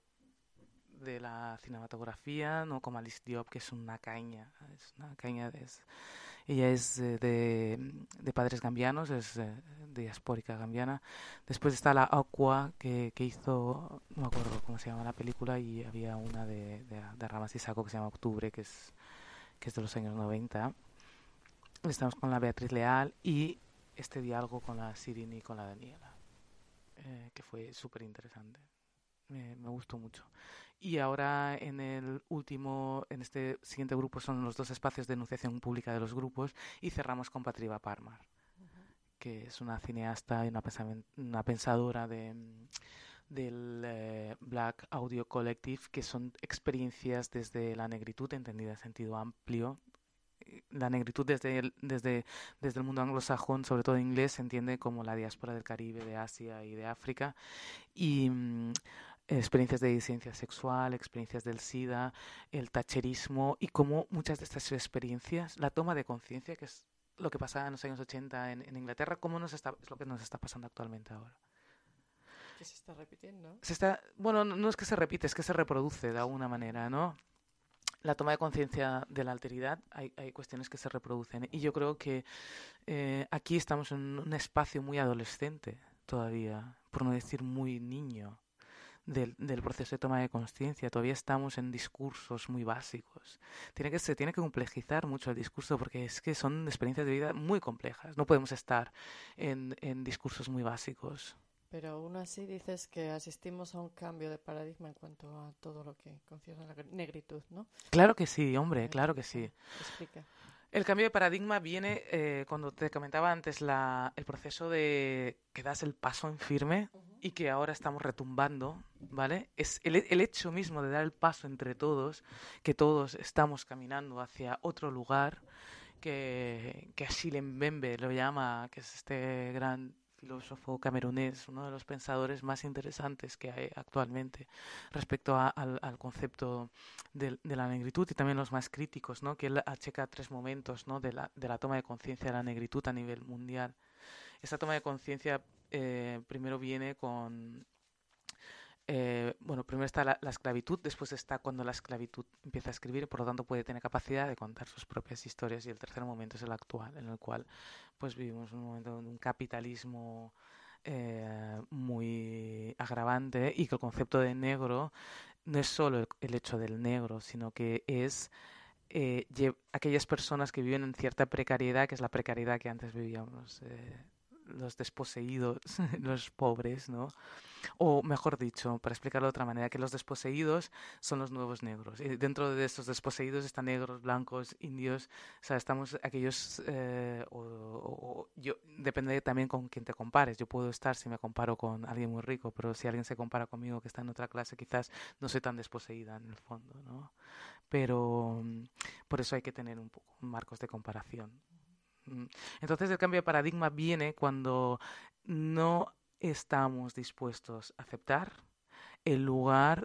de la cinematografía, ¿no? Como Alice Diop, que es una caña, es una caña de, es, ella es eh, de, de padres gambianos, es eh, diaspórica gambiana. Después está la Aqua, que, que hizo, no me acuerdo cómo se llama la película, y había una de, de, de Ramas y Saco que se llama Octubre, que es, que es de los años noventa. Estamos con la Beatriz Leal y este diálogo con la Sirini y con la Daniela, eh, que fue súper interesante. Me, me gustó mucho. Y ahora en el último, en este siguiente grupo son los dos espacios de enunciación pública de los grupos, y cerramos con Patriva Parmar, que es una cineasta y una, una pensadora de, del eh, Black Audio Collective, que son experiencias desde la negritud entendida en sentido amplio. La negritud desde el, desde, desde el mundo anglosajón, sobre todo inglés, se entiende como la diáspora del Caribe, de Asia y de África. Y mm, experiencias de disidencia sexual, experiencias del SIDA, el tacherismo, y cómo muchas de estas experiencias, la toma de conciencia, que es lo que pasaba en los años ochenta en, en Inglaterra, cómo nos está, es lo que nos está pasando actualmente ahora. Que se está repitiendo. Se está, bueno, no, no es que se repite, es que se reproduce de alguna manera, ¿no? La toma de conciencia de la alteridad, hay, hay cuestiones que se reproducen. Y yo creo que eh, aquí estamos en un espacio muy adolescente todavía, por no decir muy niño, del, del proceso de toma de conciencia. Todavía estamos en discursos muy básicos. Tiene que, se tiene que complejizar mucho el discurso, porque es que son experiencias de vida muy complejas. No podemos estar en, en discursos muy básicos. Pero aún así dices que asistimos a un cambio de paradigma en cuanto a todo lo que concierne a la negritud, ¿no? Claro que sí, hombre, claro que sí. Explica. El cambio de paradigma viene eh, cuando te comentaba antes la, el proceso de que das el paso en firme y que ahora estamos retumbando, ¿vale? Es el, el hecho mismo de dar el paso entre todos, que todos estamos caminando hacia otro lugar, que, que Achille Mbembe lo llama, que es este gran filósofo camerunés, uno de los pensadores más interesantes que hay actualmente respecto a, al, al concepto de, de la negritud, y también los más críticos, ¿no? Que él acheca tres momentos, ¿no? de, la, de la toma de conciencia de la negritud a nivel mundial. Esta toma de conciencia eh, primero viene con... Eh, bueno, primero está la, la esclavitud, después está cuando la esclavitud empieza a escribir, y por lo tanto puede tener capacidad de contar sus propias historias, y el tercer momento es el actual, en el cual pues vivimos un momento de un capitalismo eh, muy agravante, y que el concepto de negro no es solo el, el hecho del negro, sino que es eh, lle- aquellas personas que viven en cierta precariedad, que es la precariedad que antes vivíamos eh, los desposeídos, los pobres, ¿no? O mejor dicho, para explicarlo de otra manera, que los desposeídos son los nuevos negros. Y dentro de estos desposeídos están negros, blancos, indios. O sea, estamos aquellos... eh, o, o- yo, depende también con quién te compares. Yo puedo estar, si me comparo con alguien muy rico, pero si alguien se compara conmigo que está en otra clase, quizás no soy tan desposeída en el fondo, ¿no? Pero mm, por eso hay que tener un poco marcos de comparación. Mm. Entonces el cambio de paradigma viene cuando no estamos dispuestos a aceptar el lugar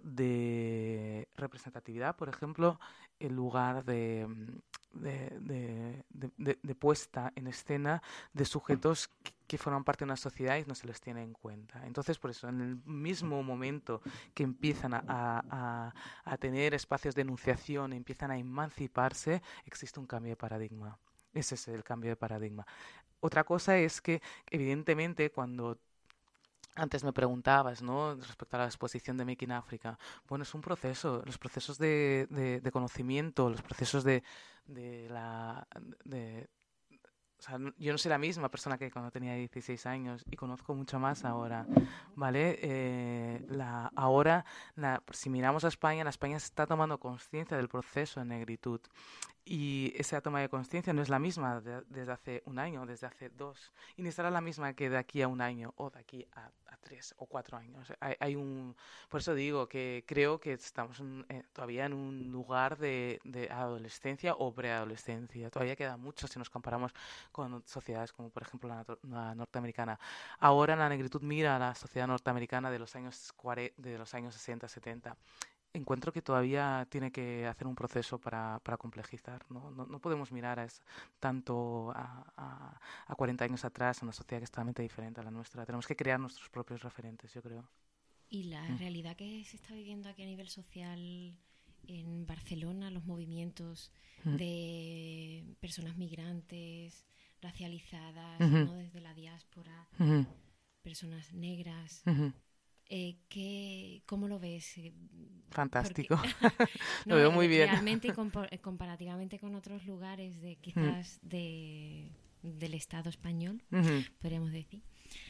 de representatividad, por ejemplo, el lugar de, mm, de, de- de- de- de puesta en escena de sujetos que, que forman parte de una sociedad y no se les tiene en cuenta. Entonces, por eso, en el mismo momento que empiezan a, a- a- a tener espacios de enunciación, empiezan a emanciparse, existe un cambio de paradigma. Ese es el cambio de paradigma. Otra cosa es que, evidentemente, cuando antes me preguntabas, ¿no? Respecto a la exposición de Making Africa. Bueno, es un proceso. Los procesos de, de- de conocimiento, los procesos de, de la... de- o sea, no- yo no soy la misma persona que cuando tenía dieciséis años y conozco mucho más ahora, ¿vale? Eh, la, ahora, la- si miramos a España, la España se está tomando conciencia del proceso de negritud. Y esa toma de conciencia no es la misma de- desde hace un año, desde hace dos, y ni será la misma que de aquí a un año o de aquí a, a tres o cuatro años. Hay, hay un, por eso digo que creo que estamos en- eh, todavía en un lugar de, de adolescencia o preadolescencia. Todavía queda mucho si nos comparamos con sociedades como, por ejemplo, la, nor- la norteamericana. Ahora la negritud mira a la sociedad norteamericana de los años cuarenta, de los años sesenta, setenta. Encuentro que todavía tiene que hacer un proceso para, para complejizar, ¿no? No, no podemos mirar a es- tanto a, a, a cuarenta años atrás, a una sociedad que es totalmente diferente a la nuestra. Tenemos que crear nuestros propios referentes, yo creo. Y la Mm. realidad que se está viviendo aquí a nivel social en Barcelona, los movimientos Mm. de personas migrantes, racializadas, Ujú. ¿no? Desde la diáspora, Ujú, personas negras. ujú. Eh, ¿qué, ¿Cómo lo ves? Eh, Fantástico. porque- Lo no, veo eh, muy bien. Realmente, y compa- eh, comparativamente con otros lugares de quizás de, del Estado español, Ujú. podríamos decir.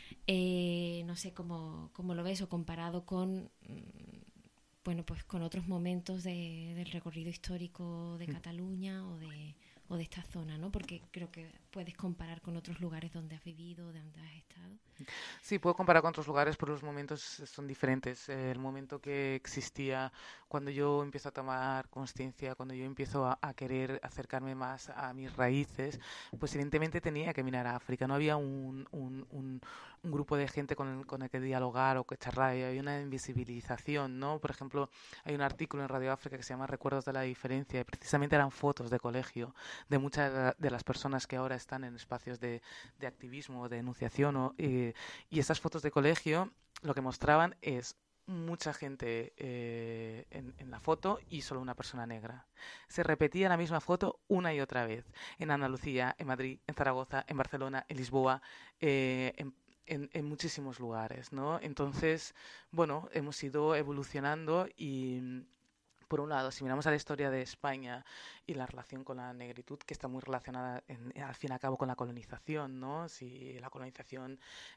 Eh, no sé cómo, cómo lo ves o comparado con, mm, bueno, pues con otros momentos de- del recorrido histórico de Mm. Cataluña o de, o de esta zona, ¿no? Porque creo que puedes comparar con otros lugares donde has vivido, donde has estado. Sí, puedo comparar con otros lugares, pero los momentos son diferentes. Eh, el momento que existía cuando yo empiezo a tomar conciencia, cuando yo empiezo a, a querer acercarme más a mis raíces, pues evidentemente tenía que mirar a África. No había un, un, un- un grupo de gente con el, con el que dialogar o que charlar. Había una invisibilización, ¿no? Por ejemplo, hay un artículo en Radio África que se llama Recuerdos de la Diferencia, y precisamente eran fotos de colegio de muchas de la- de las personas que ahora están en espacios de, de activismo, de enunciación, o, eh, y esas fotos de colegio lo que mostraban es mucha gente eh, en, en la foto y solo una persona negra. Se repetía la misma foto una y otra vez. En Andalucía, en Madrid, en Zaragoza, en Barcelona, en Lisboa, eh, en, en- en muchísimos lugares, ¿no? Entonces, bueno, hemos ido evolucionando y... Por un lado, si miramos a la historia de España y la relación con la negritud, que está muy relacionada, en- al fin y al cabo, con la colonización, ¿no? Si la colonización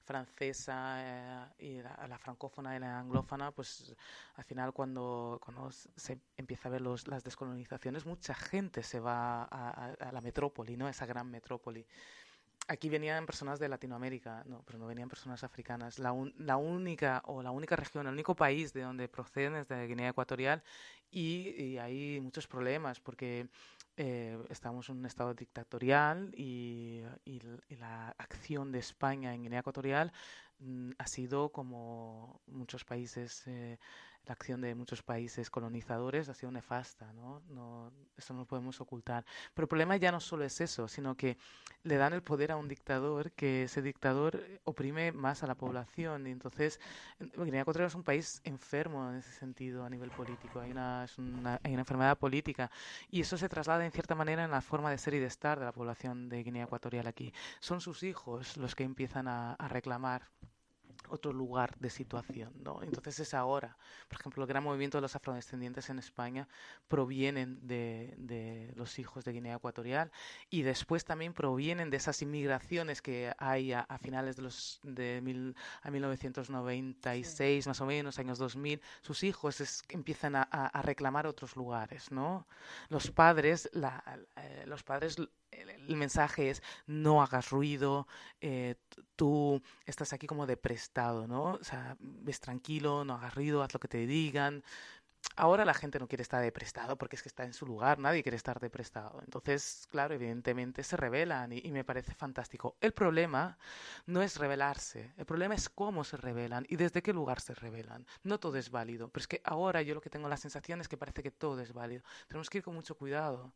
francesa eh, y la, la francófona y la anglófona, pues al final cuando, cuando s- se empieza a ver los, las descolonizaciones, mucha gente se va a, a- a la metrópoli, ¿no? Esa gran metrópoli. Aquí venían personas de Latinoamérica, no, pero no venían personas africanas. La, un- la única o la única región, el único país de donde proceden es de Guinea Ecuatorial, y, y hay muchos problemas porque eh, estamos en un estado dictatorial, y, y l- y la acción de España en Guinea Ecuatorial mm, ha sido, como muchos países, eh, la acción de muchos países colonizadores ha sido nefasta, ¿no? No, eso no lo podemos ocultar. Pero el problema ya no solo es eso, sino que le dan el poder a un dictador, que ese dictador eh, oprime más a la población, y entonces en- Guinea Ecuatorial es un país enfermo en ese sentido a nivel político. Hay una, es una, hay una enfermedad política, y eso se traslada en cierta manera en la forma de ser y de estar de la población de Guinea Ecuatorial aquí. Son sus hijos los que empiezan a, a reclamar otro lugar de situación, ¿no? Entonces es ahora. Por ejemplo, el gran movimiento de los afrodescendientes en España provienen de, de los hijos de Guinea Ecuatorial y después también provienen de esas inmigraciones que hay a, a finales de los de mil, a mil novecientos noventa y seis, sí, más o menos, años dos mil. Sus hijos es, empiezan a, a, a reclamar otros lugares, ¿no? Los padres, la, eh, los padres el, el mensaje es no hagas ruido, eh, tú estás aquí como de prestado, ¿no? O sea, ves tranquilo, no hagas ruido, haz lo que te digan. Ahora la gente no quiere estar de prestado porque es que está en su lugar, nadie quiere estar de prestado. Entonces, claro, evidentemente se rebelan y, y me parece fantástico. El problema no es rebelarse, el problema es cómo se rebelan y desde qué lugar se rebelan. No todo es válido, pero es que ahora yo lo que tengo la sensación es que parece que todo es válido. Tenemos que ir con mucho cuidado.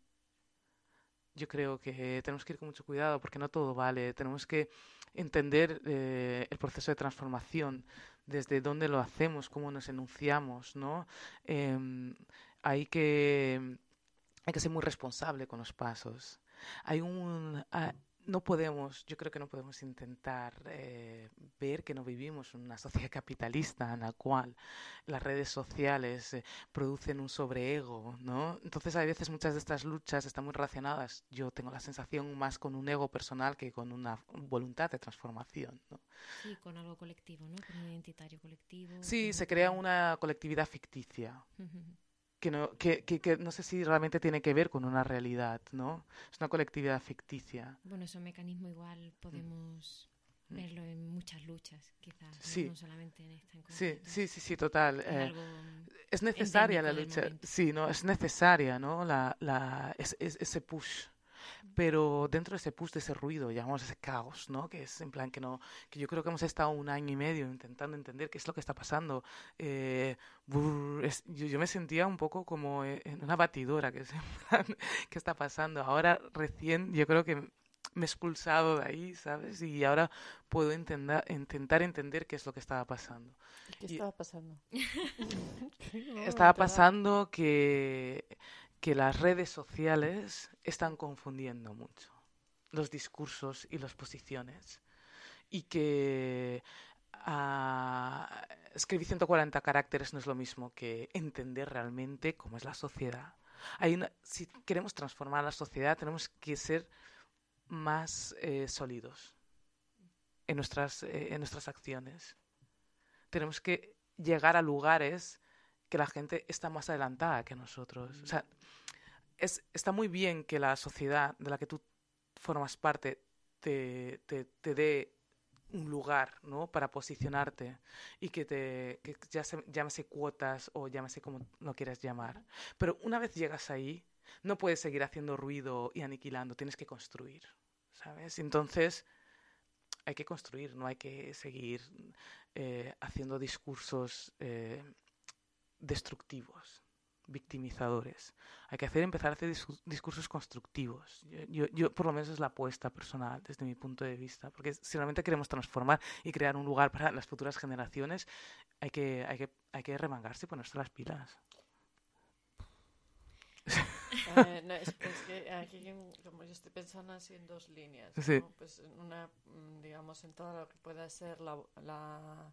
Yo creo que tenemos que ir con mucho cuidado porque no todo vale. Tenemos que entender eh, el proceso de transformación, desde dónde lo hacemos, cómo nos enunciamos, ¿no? Eh, hay que hay que ser muy responsable con los pasos. Hay un ah, no podemos, yo creo que no podemos intentar eh, ver que no vivimos en una sociedad capitalista en la cual las redes sociales eh, producen un sobreego, ¿no? Entonces, a veces muchas de estas luchas están muy relacionadas, yo tengo la sensación, más con un ego personal que con una voluntad de transformación, ¿no? Sí, con algo colectivo, ¿no? Con un identitario colectivo. Sí, se crea una colectividad ficticia. Uh-huh. Que no, que, que, que no sé si realmente tiene que ver con una realidad, ¿no? Es una colectividad ficticia. Bueno, ese mecanismo igual podemos mm. verlo en muchas luchas, quizás, sí. ¿no? No solamente en esta en concreto. Sí, sí, sí, sí, total. Es, eh, algo es necesaria la lucha. Sí, no, es necesaria, ¿no? La, la, es, es, ese push. Pero dentro de ese push, de ese ruido, llamamos ese caos, ¿no? Que es en plan que no, que yo creo que hemos estado un año y medio intentando entender qué es lo que está pasando. Eh, brr, es, yo, yo me sentía un poco como en una batidora, que es en plan, ¿qué está pasando? Ahora recién yo creo que me he expulsado de ahí, ¿sabes? Y ahora puedo intentar, intentar entender qué es lo que estaba pasando. ¿Qué y estaba pasando? no, estaba pasando que... que las redes sociales están confundiendo mucho los discursos y las posiciones y que uh, escribir ciento cuarenta caracteres no es lo mismo que entender realmente cómo es la sociedad. Hay una, si queremos transformar la sociedad tenemos que ser más eh, sólidos en nuestras, eh, en nuestras acciones. Tenemos que llegar a lugares que la gente está más adelantada que nosotros. O sea, es, está muy bien que la sociedad de la que tú formas parte te, te, te dé un lugar, ¿no? Para posicionarte y que te que ya se, llámese cuotas o llámese como lo quieras llamar. Pero una vez llegas ahí, no puedes seguir haciendo ruido y aniquilando, tienes que construir, ¿sabes? Entonces hay que construir, no hay que seguir eh, haciendo discursos eh, destructivos, victimizadores. Hay que hacer empezar a hacer discursos, discursos constructivos. Yo, yo, yo, por lo menos, es la apuesta personal desde mi punto de vista, porque si realmente queremos transformar y crear un lugar para las futuras generaciones, hay que, hay que, hay que remangarse y ponerse las pilas. Eh, no, es, es que aquí, como yo estoy pensando así en dos líneas, ¿no? Sí. Pues una, digamos, en todo lo que pueda ser la, la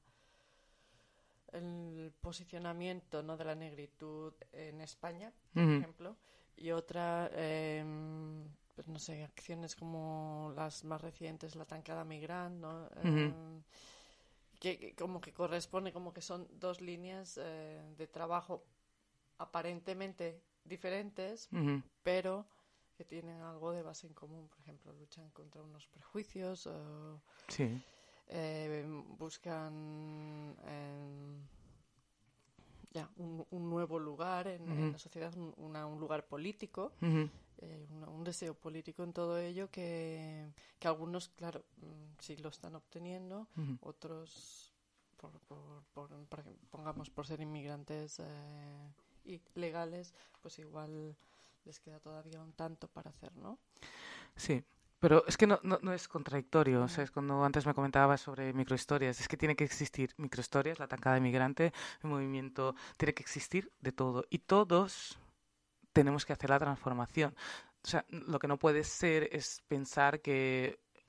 el posicionamiento, ¿no? De la negritud en España, por uh-huh. ejemplo, y otra, eh, pues no sé, acciones como las más recientes, la tancada migrant, ¿no? Uh-huh. Eh, que, que como que corresponde, como que son dos líneas eh, de trabajo aparentemente diferentes, uh-huh. pero que tienen algo de base en común. Por ejemplo, luchan contra unos prejuicios, uh, sí. eh, buscan eh, ya un, un nuevo lugar en, uh-huh. en la sociedad, un, una, un lugar político, uh-huh. eh, una, un deseo político en todo ello que, que algunos, claro, sí lo están obteniendo, uh-huh. otros, por, por, por, por, pongamos, por ser inmigrantes eh, y legales, pues igual les queda todavía un tanto para hacer, ¿no? Sí, pero es que no, no, no es contradictorio. O sea, es cuando antes me comentabas sobre microhistorias, es que tiene que existir microhistorias, la tancada migrante, el movimiento, tiene que existir de todo. Y todos tenemos que hacer la transformación. O sea, lo que no puede ser es pensar que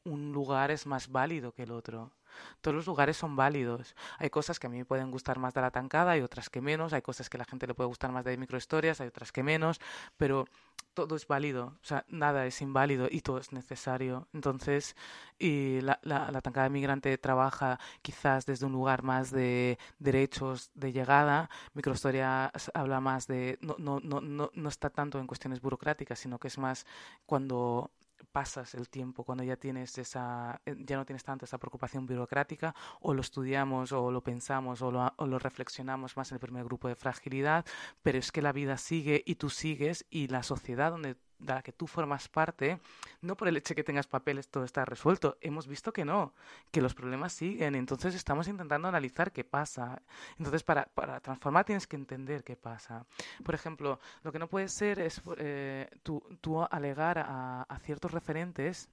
un lugar es más válido que el otro. Todos los lugares son válidos. Hay cosas que a mí me pueden gustar más de la tancada, hay otras que menos, hay cosas que a la gente le puede gustar más de microhistorias, hay otras que menos, pero todo es válido, o sea, nada es inválido y todo es necesario. Entonces, y la, la, la tancada migrante trabaja quizás desde un lugar más de derechos de llegada, microhistoria habla más de, no, no, no, no, no está tanto en cuestiones burocráticas, sino que es más cuando pasas el tiempo, cuando ya tienes esa, ya no tienes tanto esa preocupación burocrática, o lo estudiamos, o lo pensamos, o lo, o lo reflexionamos más en el primer grupo de fragilidad, pero es que la vida sigue y tú sigues y la sociedad donde de la que tú formas parte, no por el hecho de que tengas papeles todo está resuelto, hemos visto que no, que los problemas siguen, entonces estamos intentando analizar qué pasa. Entonces para, para transformar tienes que entender qué pasa. Por ejemplo, lo que no puede ser es eh, tú, tú alegar a, a ciertos referentes.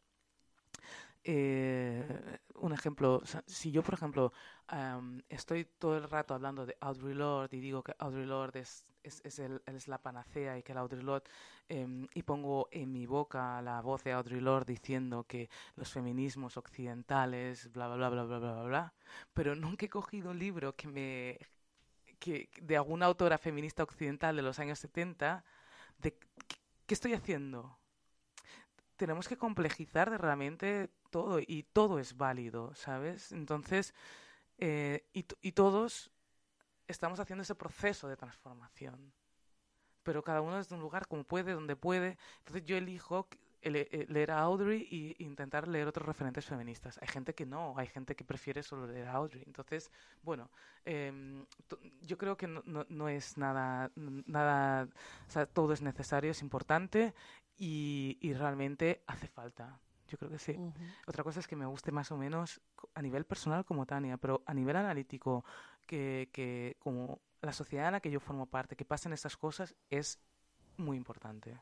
Eh, un ejemplo, o sea, si yo, por ejemplo, um, estoy todo el rato hablando de Audre Lorde y digo que Audre Lorde es, es, es, el, es la panacea y que el Audre Lorde, eh, y pongo en mi boca la voz de Audre Lorde diciendo que los feminismos occidentales, bla, bla, bla, bla, bla, bla, bla, bla, pero nunca he cogido un libro que me, que, de alguna autora feminista occidental de los años setenta, de qué, qué estoy haciendo. Tenemos que complejizar de realmente todo y todo es válido, ¿sabes? Entonces, eh, y, y todos estamos haciendo ese proceso de transformación, pero cada uno desde un lugar como puede, donde puede. Entonces yo elijo leer a Audre y intentar leer otros referentes feministas. Hay gente que no, hay gente que prefiere solo leer a Audre. Entonces, bueno, eh, yo creo que no, no, no es nada, nada, o sea, todo es necesario, es importante. Y, y realmente hace falta. Yo creo que sí. Uh-huh. Otra cosa es que me guste más o menos a nivel personal como Tania, pero a nivel analítico, que, que como la sociedad en la que yo formo parte, que pasen esas cosas, es muy importante.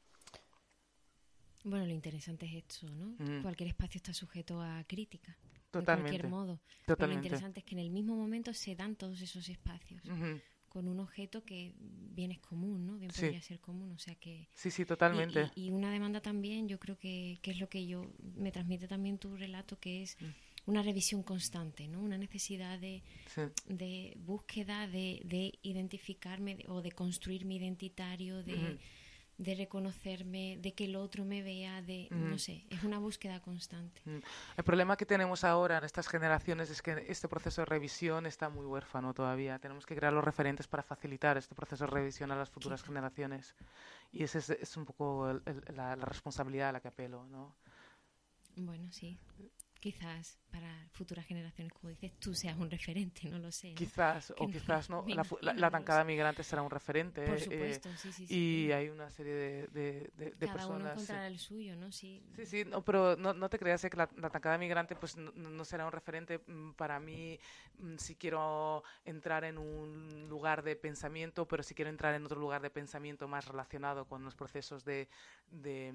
Bueno, lo interesante es esto, ¿no? Mm. Cualquier espacio está sujeto a crítica. Totalmente. De cualquier modo. Totalmente. Pero lo interesante es que en el mismo momento se dan todos esos espacios. Uh-huh. Con un objeto que bien es común, ¿no? Bien sí. podría ser común, o sea que... Sí, sí, totalmente. Y, y, y una demanda también, yo creo que, que es lo que yo... Me transmite también tu relato, que es mm. una revisión constante, ¿no? Una necesidad de, sí. de búsqueda, de, de identificarme o de construir mi identitario, de... Mm. de reconocerme, de que el otro me vea, de, mm. no sé, es una búsqueda constante. Mm. El problema que tenemos ahora en estas generaciones es que este proceso de revisión está muy huérfano todavía. Tenemos que crear los referentes para facilitar este proceso de revisión a las futuras sí. generaciones. Y ese es, es un poco el, el, la, la responsabilidad a la que apelo, ¿no? Bueno, sí. Quizás para futuras generaciones, como dices, tú seas un referente, no lo sé, ¿no? Quizás, o quizás no, la, la, la tancada migrante será un referente. Por supuesto, eh, sí, sí, sí. Y sí. hay una serie de, de, de, de Cada personas... Cada uno encontrará sí. el suyo, ¿no? Sí, sí, sí no, pero no, no te creas que la, la tancada migrante pues no, no será un referente para mí si quiero entrar en un lugar de pensamiento, pero si quiero entrar en otro lugar de pensamiento más relacionado con los procesos de... de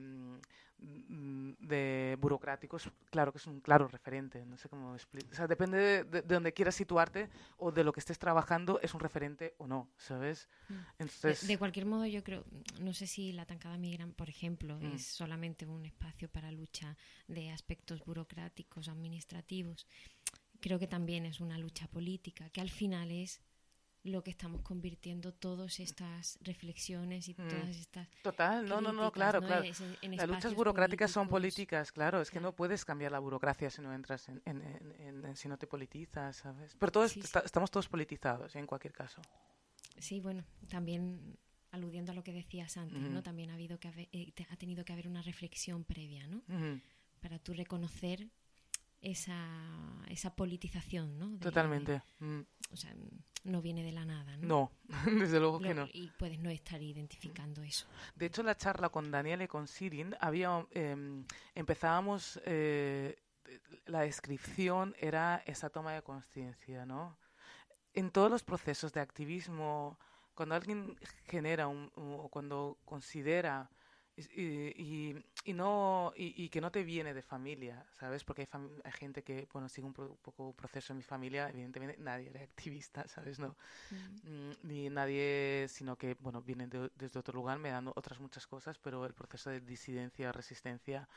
de burocráticos, claro que es un claro referente, no sé cómo explicar, o sea, depende de, de, de donde quieras situarte o de lo que estés trabajando, es un referente o no, ¿sabes? Entonces, de, de cualquier modo yo creo, no sé si la tancada migrante, por ejemplo, mm. es solamente un espacio para lucha de aspectos burocráticos, administrativos, creo que también es una lucha política, que al final es lo que estamos convirtiendo todas estas reflexiones y todas estas total no no no claro ¿no? claro es, en las luchas burocráticas políticos. Son políticas, claro, es claro. que no puedes cambiar la burocracia si no entras en, en, en, en si no te politizas, ¿sabes? Pero todos sí, está, sí. estamos todos politizados, ¿eh? En cualquier caso. Sí, bueno, también aludiendo a lo que decías antes, uh-huh. ¿no? También ha habido que haber, eh, ha tenido que haber una reflexión previa, ¿no? Uh-huh. Para tú reconocer esa esa politización, ¿no? De, Totalmente. De, mm. O sea, no viene de la nada, ¿no? No, desde luego Lo, que no. Y puedes no estar identificando eso. De hecho, la charla con Daniel y con Sirin, había, eh, empezábamos, eh, la descripción era esa toma de conciencia, ¿no? En todos los procesos de activismo, cuando alguien genera un, o cuando considera... Y, y, y no y, y que no te viene de familia, ¿sabes? Porque hay, fam- hay gente que, bueno, sigue un, pro- un poco un proceso en mi familia, evidentemente nadie era activista, ¿sabes? No, mm. ni nadie, sino que, bueno, vienen de, desde otro lugar, me dan otras muchas cosas, pero el proceso de disidencia, resistencia,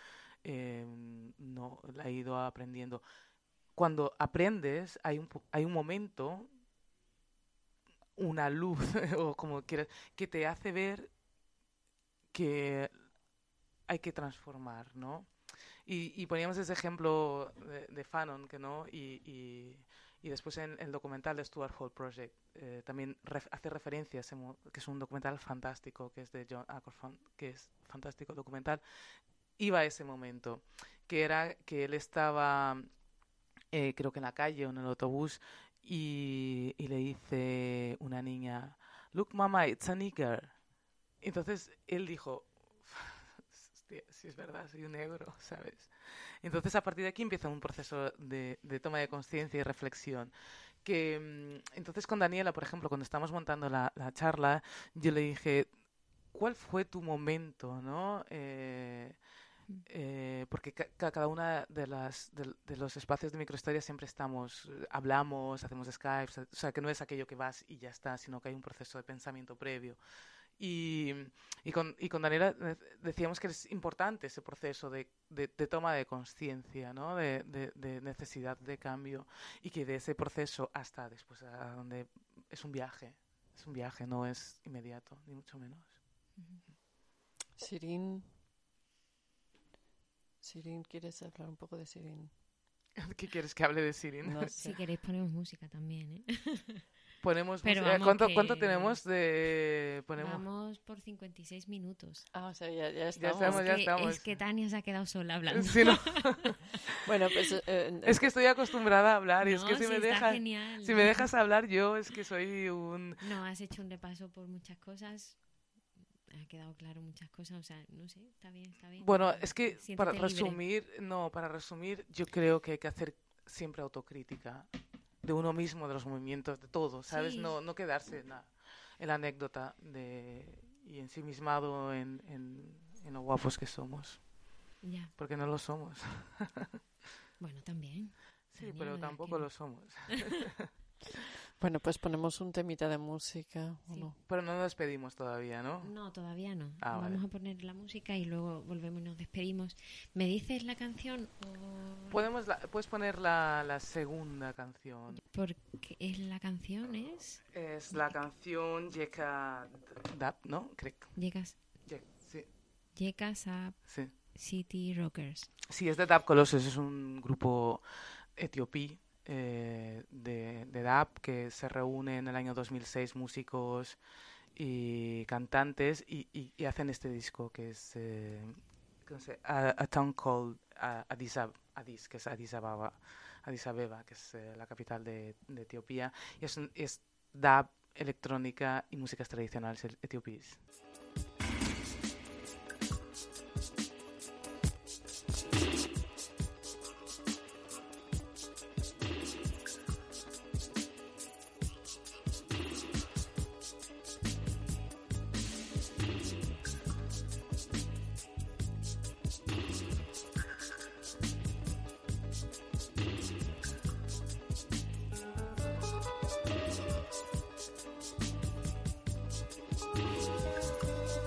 eh, no la he ido aprendiendo. Cuando aprendes, hay un, hay un momento, una luz, o como quieras, que te hace ver que hay que transformar, ¿no? Y, y poníamos ese ejemplo de, de Fanon, que no, y, y, y después en el documental de Stuart Hall Project eh, también ref, hace referencia a ese, que es un documental fantástico, que es de John Ackerfond, que es fantástico documental. Iba a ese momento, que era que él estaba, eh, creo que en la calle o en el autobús, y, y le dice una niña, "Look, mama, it's a nigger". Entonces él dijo, hostia, si es verdad, soy un negro, ¿sabes? Entonces a partir de aquí empieza un proceso de, de toma de conciencia y reflexión. Que entonces con Daniela, por ejemplo, cuando estamos montando la, la charla, yo le dije, ¿cuál fue tu momento, no? Eh, eh, porque ca cada una de las de, de los espacios de microhistoria siempre estamos, hablamos, hacemos Skype, o sea, que no es aquello que vas y ya está, sino que hay un proceso de pensamiento previo. Y, y, con, y con Daniela decíamos que es importante ese proceso de, de, de toma de conciencia, ¿no? de, de, de necesidad de cambio, y que de ese proceso hasta después a donde es un viaje, es un viaje, no es inmediato, ni mucho menos. Sirin, Sirin, ¿quieres hablar un poco de Sirin? ¿Qué quieres que hable de Sirin? No sé. Si queréis ponemos música también, ¿eh? Ponemos Pero música. vamos ¿Cuánto, que- ¿Cuánto tenemos de...? Ponemos... Vamos por cincuenta y seis minutos. Ah, o sea, ya, ya Ya estamos. estamos, es, ya que, estamos. es que Tania se ha quedado sola hablando. Sí, ¿no? Bueno, pues... eh, Es que estoy acostumbrada a hablar, y es No, que si sí, me está dejas... genial. Si me dejas hablar yo, es que soy un... No, has hecho un repaso por muchas cosas. Ha quedado claro muchas cosas. O sea, no sé, está bien, está bien. Bueno, es que Siéntete para libre. resumir, no, para resumir, yo creo que hay que hacer siempre autocrítica de uno mismo, de los movimientos, de todo, ¿sabes? Sí. No, no quedarse en la, en la anécdota de, y ensimismado en, en, en lo guapos que somos, Ya, porque no lo somos. bueno, también. Sí, Tania, pero no digas tampoco que no. lo somos. Bueno, pues ponemos un temita de música, ¿o Sí. no? Pero no nos despedimos todavía, ¿no? No, todavía no. Ah, Vamos vale. a poner la música y luego volvemos y nos despedimos. ¿Me dices la canción o...? Podemos la- puedes poner la, la segunda canción. Porque es la canción es... Es la canción Yeka Dap, ¿no? Creo. Llegas, Ye- Sí, llegas a sí. City Rockers. Sí, es de Dub Colossus, es un grupo etiopí eh, de, de dub que se reúne en el año dos mil seis músicos y cantantes y, y, y hacen este disco que es eh, ¿cómo se- a, a Town Called uh, Addis, Ab- Addis, que es Addis Ababa, Addis Abeba, que es eh, la capital de, de Etiopía, y es, un- es dub, electrónica y músicas tradicionales e- etiopíes. Thank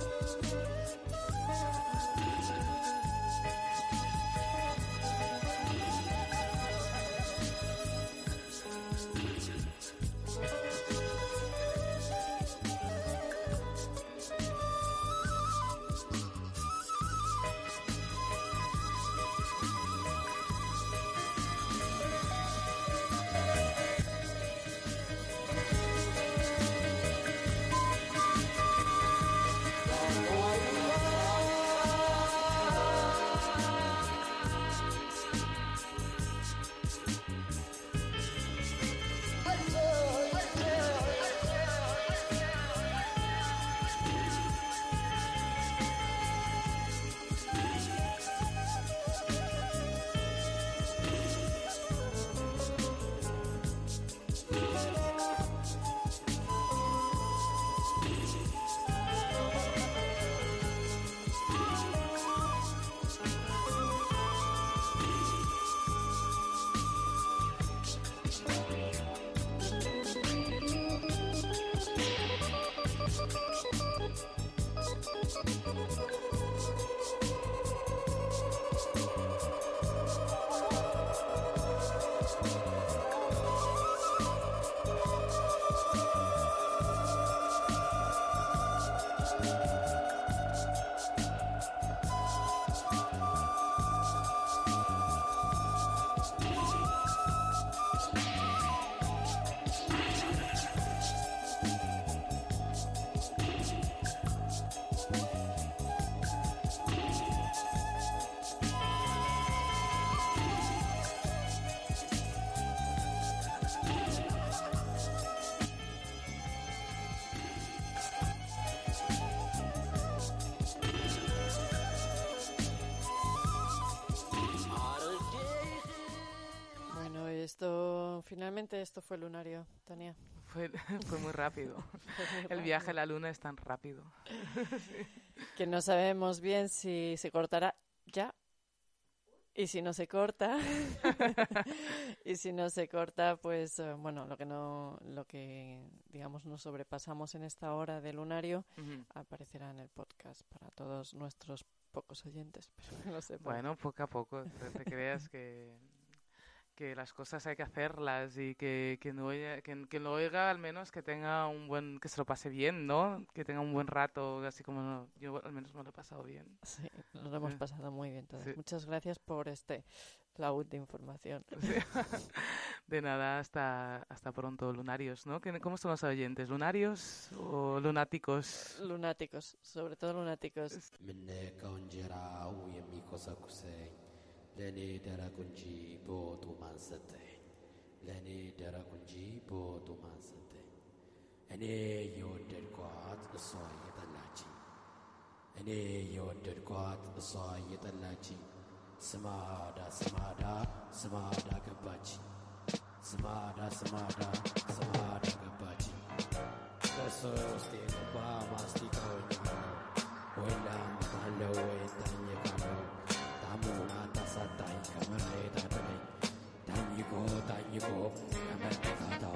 finalmente esto fue lunario, Tania. Fue, fue muy rápido. Fue muy El rápido. viaje a la luna es tan rápido. Que no sabemos bien si se cortará ya. Y si no se corta, y si no se corta, pues uh, bueno, lo que no, lo que digamos nos sobrepasamos en esta hora de lunario Ujú. aparecerá en el podcast para todos nuestros pocos oyentes, pero que lo sepan. Bueno, poco a poco, te, te creas que, que las cosas hay que hacerlas y que, que, no oiga, que, que lo oiga al menos que tenga un buen, que se lo pase bien, ¿no? Que tenga un buen rato, así como no, yo al menos me lo he pasado bien. Sí, nos lo hemos Sí. pasado muy bien todos. Sí. Muchas gracias por este laúd de información. Sí. De nada, hasta, hasta pronto, lunarios, ¿no? ¿Qué- ¿Cómo son los oyentes? ¿Lunarios o lunáticos? Lunáticos, sobre todo lunáticos. Minne kaunjera uye mikosa kusei leni dara kunji bo tu mansate leni dara kunji bo tu mansate ene yo der kwat so yetalachi ene yo der kwat so yetalachi samada samada samada gabachi samada samada samada gabachi so ste ba masti kaunja Oila malo etanye kalo tamu nata satai kamare tatai tanyi ko tanyi ko kamare tatai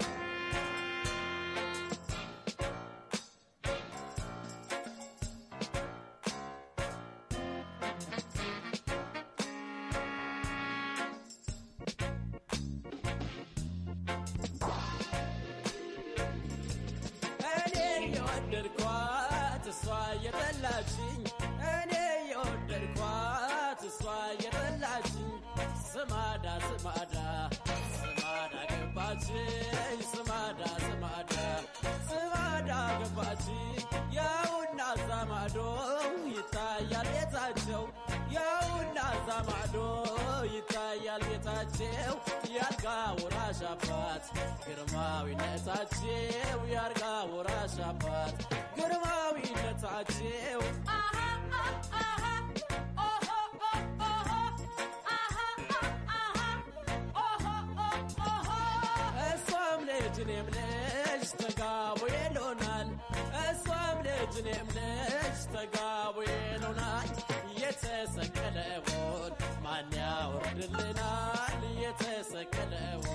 እኔ የወደድኳት እሷ የጠላችኝ እኔ የወደድኳት እሷ የጠላችኝ ስማዳ ስማዳ ስማዳ ገባችኝ ስማዳ ስማዳ ስማዳ ገባችኝ ያውና ዛማዶ ይታያል ቤታቸው ያውና ዛማዶ ይታያል ቤታቸው ያልጋ ወራሽ አባት ግርማዊነታቸው ያልጋ ወራሽ አባት ግርማዊነታቸው እሷም ልጅ እኔም ልጅ ተጋቡ ይሉናል እሷም ልጅ እኔም ልጅ ተጋቡ ይሉናል የተሰቀለውን ማን ያወርድልናል የተሰቀለውን